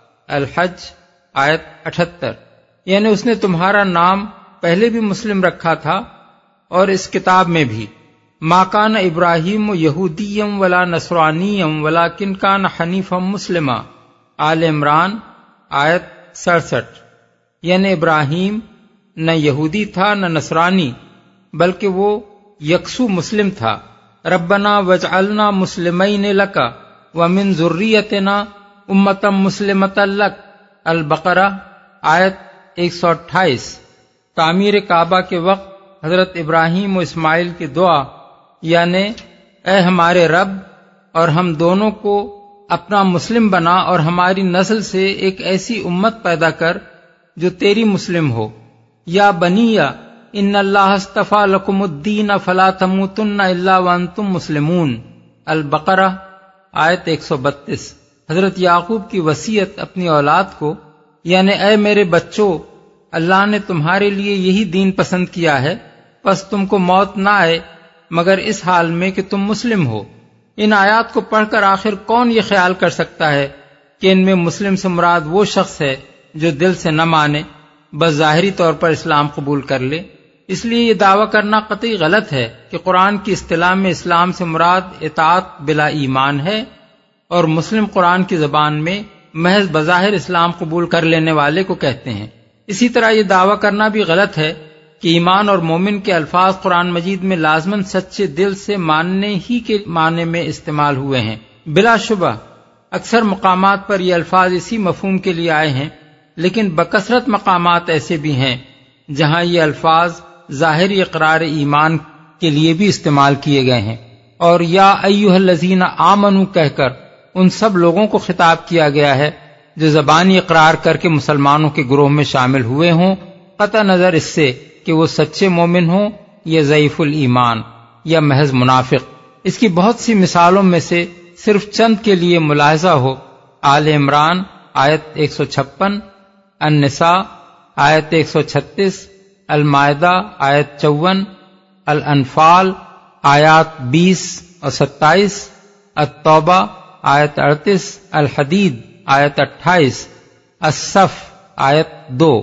الحج آیت اٹھتر، یعنی اس نے تمہارا نام پہلے بھی مسلم رکھا تھا اور اس کتاب میں بھی۔ ما کان ابراہیم یہودیم ولا نصرانیم ولکن کان حنیفا مسلما، آل عمران آیت سڑسٹھ۔ یعنی ابراہیم نہ یہودی تھا نہ نصرانی، بلکہ وہ یکسو مسلم تھا۔ ربنا وجعلنا مسلمین لک ومن ذریتنا امتا مسلمتا لک، البقرہ آیت ایک سو اٹھائیس۔ تعمیر کعبہ کے وقت حضرت ابراہیم و اسماعیل کی دعا، یعنی اے ہمارے رب، اور ہم دونوں کو اپنا مسلم بنا اور ہماری نسل سے ایک ایسی امت پیدا کر جو تیری مسلم ہو۔ یا بنیا ان اللہ اصطفیٰ لکم الدین فلا تموتن الا وانتم مسلمون، البقرہ آیت ایک سو بتیس۔ حضرت یعقوب کی وصیت اپنی اولاد کو، یعنی اے میرے بچوں، اللہ نے تمہارے لیے یہی دین پسند کیا ہے، پس تم کو موت نہ آئے مگر اس حال میں کہ تم مسلم ہو۔ ان آیات کو پڑھ کر آخر کون یہ خیال کر سکتا ہے کہ ان میں مسلم سے مراد وہ شخص ہے جو دل سے نہ مانے، بس ظاہری طور پر اسلام قبول کر لے؟ اس لیے یہ دعویٰ کرنا قطعی غلط ہے کہ قرآن کی اصطلاح میں اسلام سے مراد اطاعت بلا ایمان ہے، اور مسلم قرآن کی زبان میں محض بظاہر اسلام قبول کر لینے والے کو کہتے ہیں۔ اسی طرح یہ دعویٰ کرنا بھی غلط ہے کہ ایمان اور مومن کے الفاظ قرآن مجید میں لازماً سچے دل سے ماننے ہی کے معنی میں استعمال ہوئے ہیں۔ بلا شبہ اکثر مقامات پر یہ الفاظ اسی مفہوم کے لیے آئے ہیں، لیکن بکثرت مقامات ایسے بھی ہیں جہاں یہ الفاظ ظاہری اقرار ایمان کے لیے بھی استعمال کیے گئے ہیں، اور یا ایھا الذین آمنوا کہہ کر ان سب لوگوں کو خطاب کیا گیا ہے جو زبانی اقرار کر کے مسلمانوں کے گروہ میں شامل ہوئے ہوں، قطع نظر اس سے کہ وہ سچے مومن ہوں یا ضعیف الایمان یا محض منافق۔ اس کی بہت سی مثالوں میں سے صرف چند کے لیے ملاحظہ ہو: آل عمران آیت ایک سو چھپن، النساء آیت ایک سو چھتیس، المائدہ آیت چون، الانفال آیات بیس اور ستائیس، التوبہ آیت اڑتیس، الحدید آیت اٹھائیس، الصف آیت دو۔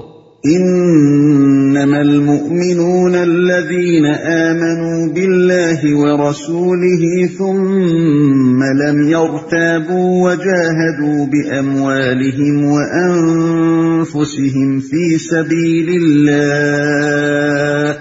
انما المؤمنون الذين آمنوا بالله ورسوله ثم لم يرتابوا وجاهدوا بأموالهم وأنفسهم في سبيل الله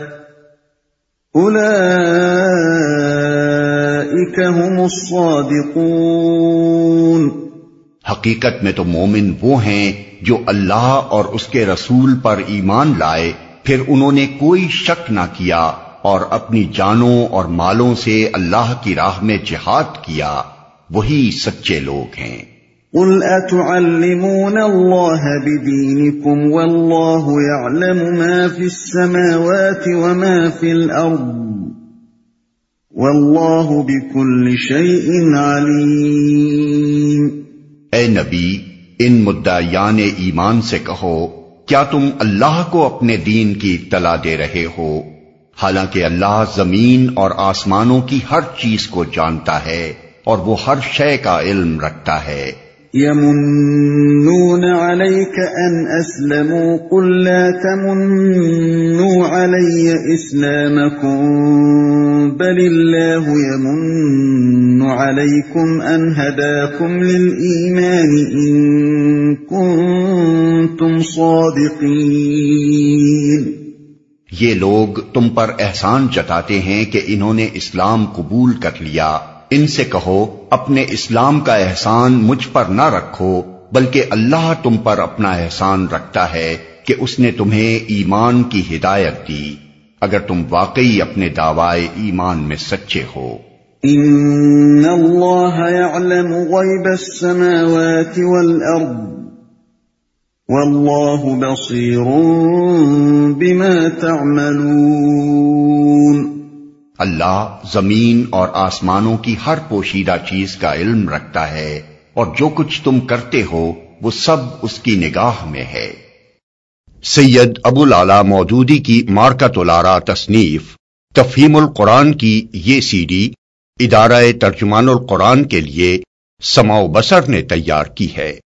أولئك هم الصادقون۔ حقیقت میں تو مومن وہ ہیں جو اللہ اور اس کے رسول پر ایمان لائے، پھر انہوں نے کوئی شک نہ کیا اور اپنی جانوں اور مالوں سے اللہ کی راہ میں جہاد کیا، وہی سچے لوگ ہیں۔ قل اتعلمون اللہ بدینکم واللہ یعلم ما فی السماوات وما فی الارض واللہ بکل شیء علیم۔ اے نبی، ان مدعیان ایمان سے کہو، کیا تم اللہ کو اپنے دین کی اطلاع دے رہے ہو، حالانکہ اللہ زمین اور آسمانوں کی ہر چیز کو جانتا ہے اور وہ ہر شے کا علم رکھتا ہے۔ یمنون علیک ان اسلموا قل لا تمنوا علی اسلامکم بل اللہ یمن علیکم ان ہداکم للایمان ان کنتم صادقین۔ یہ لوگ تم پر احسان جتاتے ہیں کہ انہوں نے اسلام قبول کر لیا، ان سے کہو اپنے اسلام کا احسان مجھ پر نہ رکھو، بلکہ اللہ تم پر اپنا احسان رکھتا ہے کہ اس نے تمہیں ایمان کی ہدایت دی، اگر تم واقعی اپنے دعوائے ایمان میں سچے ہو۔ ان اللہ یعلم غیب السماوات والارض واللہ بصیر بما تعملون۔ اللہ زمین اور آسمانوں کی ہر پوشیدہ چیز کا علم رکھتا ہے، اور جو کچھ تم کرتے ہو وہ سب اس کی نگاہ میں ہے۔ سید ابو العلا مودودی کی مارکۃ الآراء تصنیف تفہیم القرآن کی یہ سی ڈی ادارہ ترجمان القرآن کے لیے سماع و بصر نے تیار کی ہے۔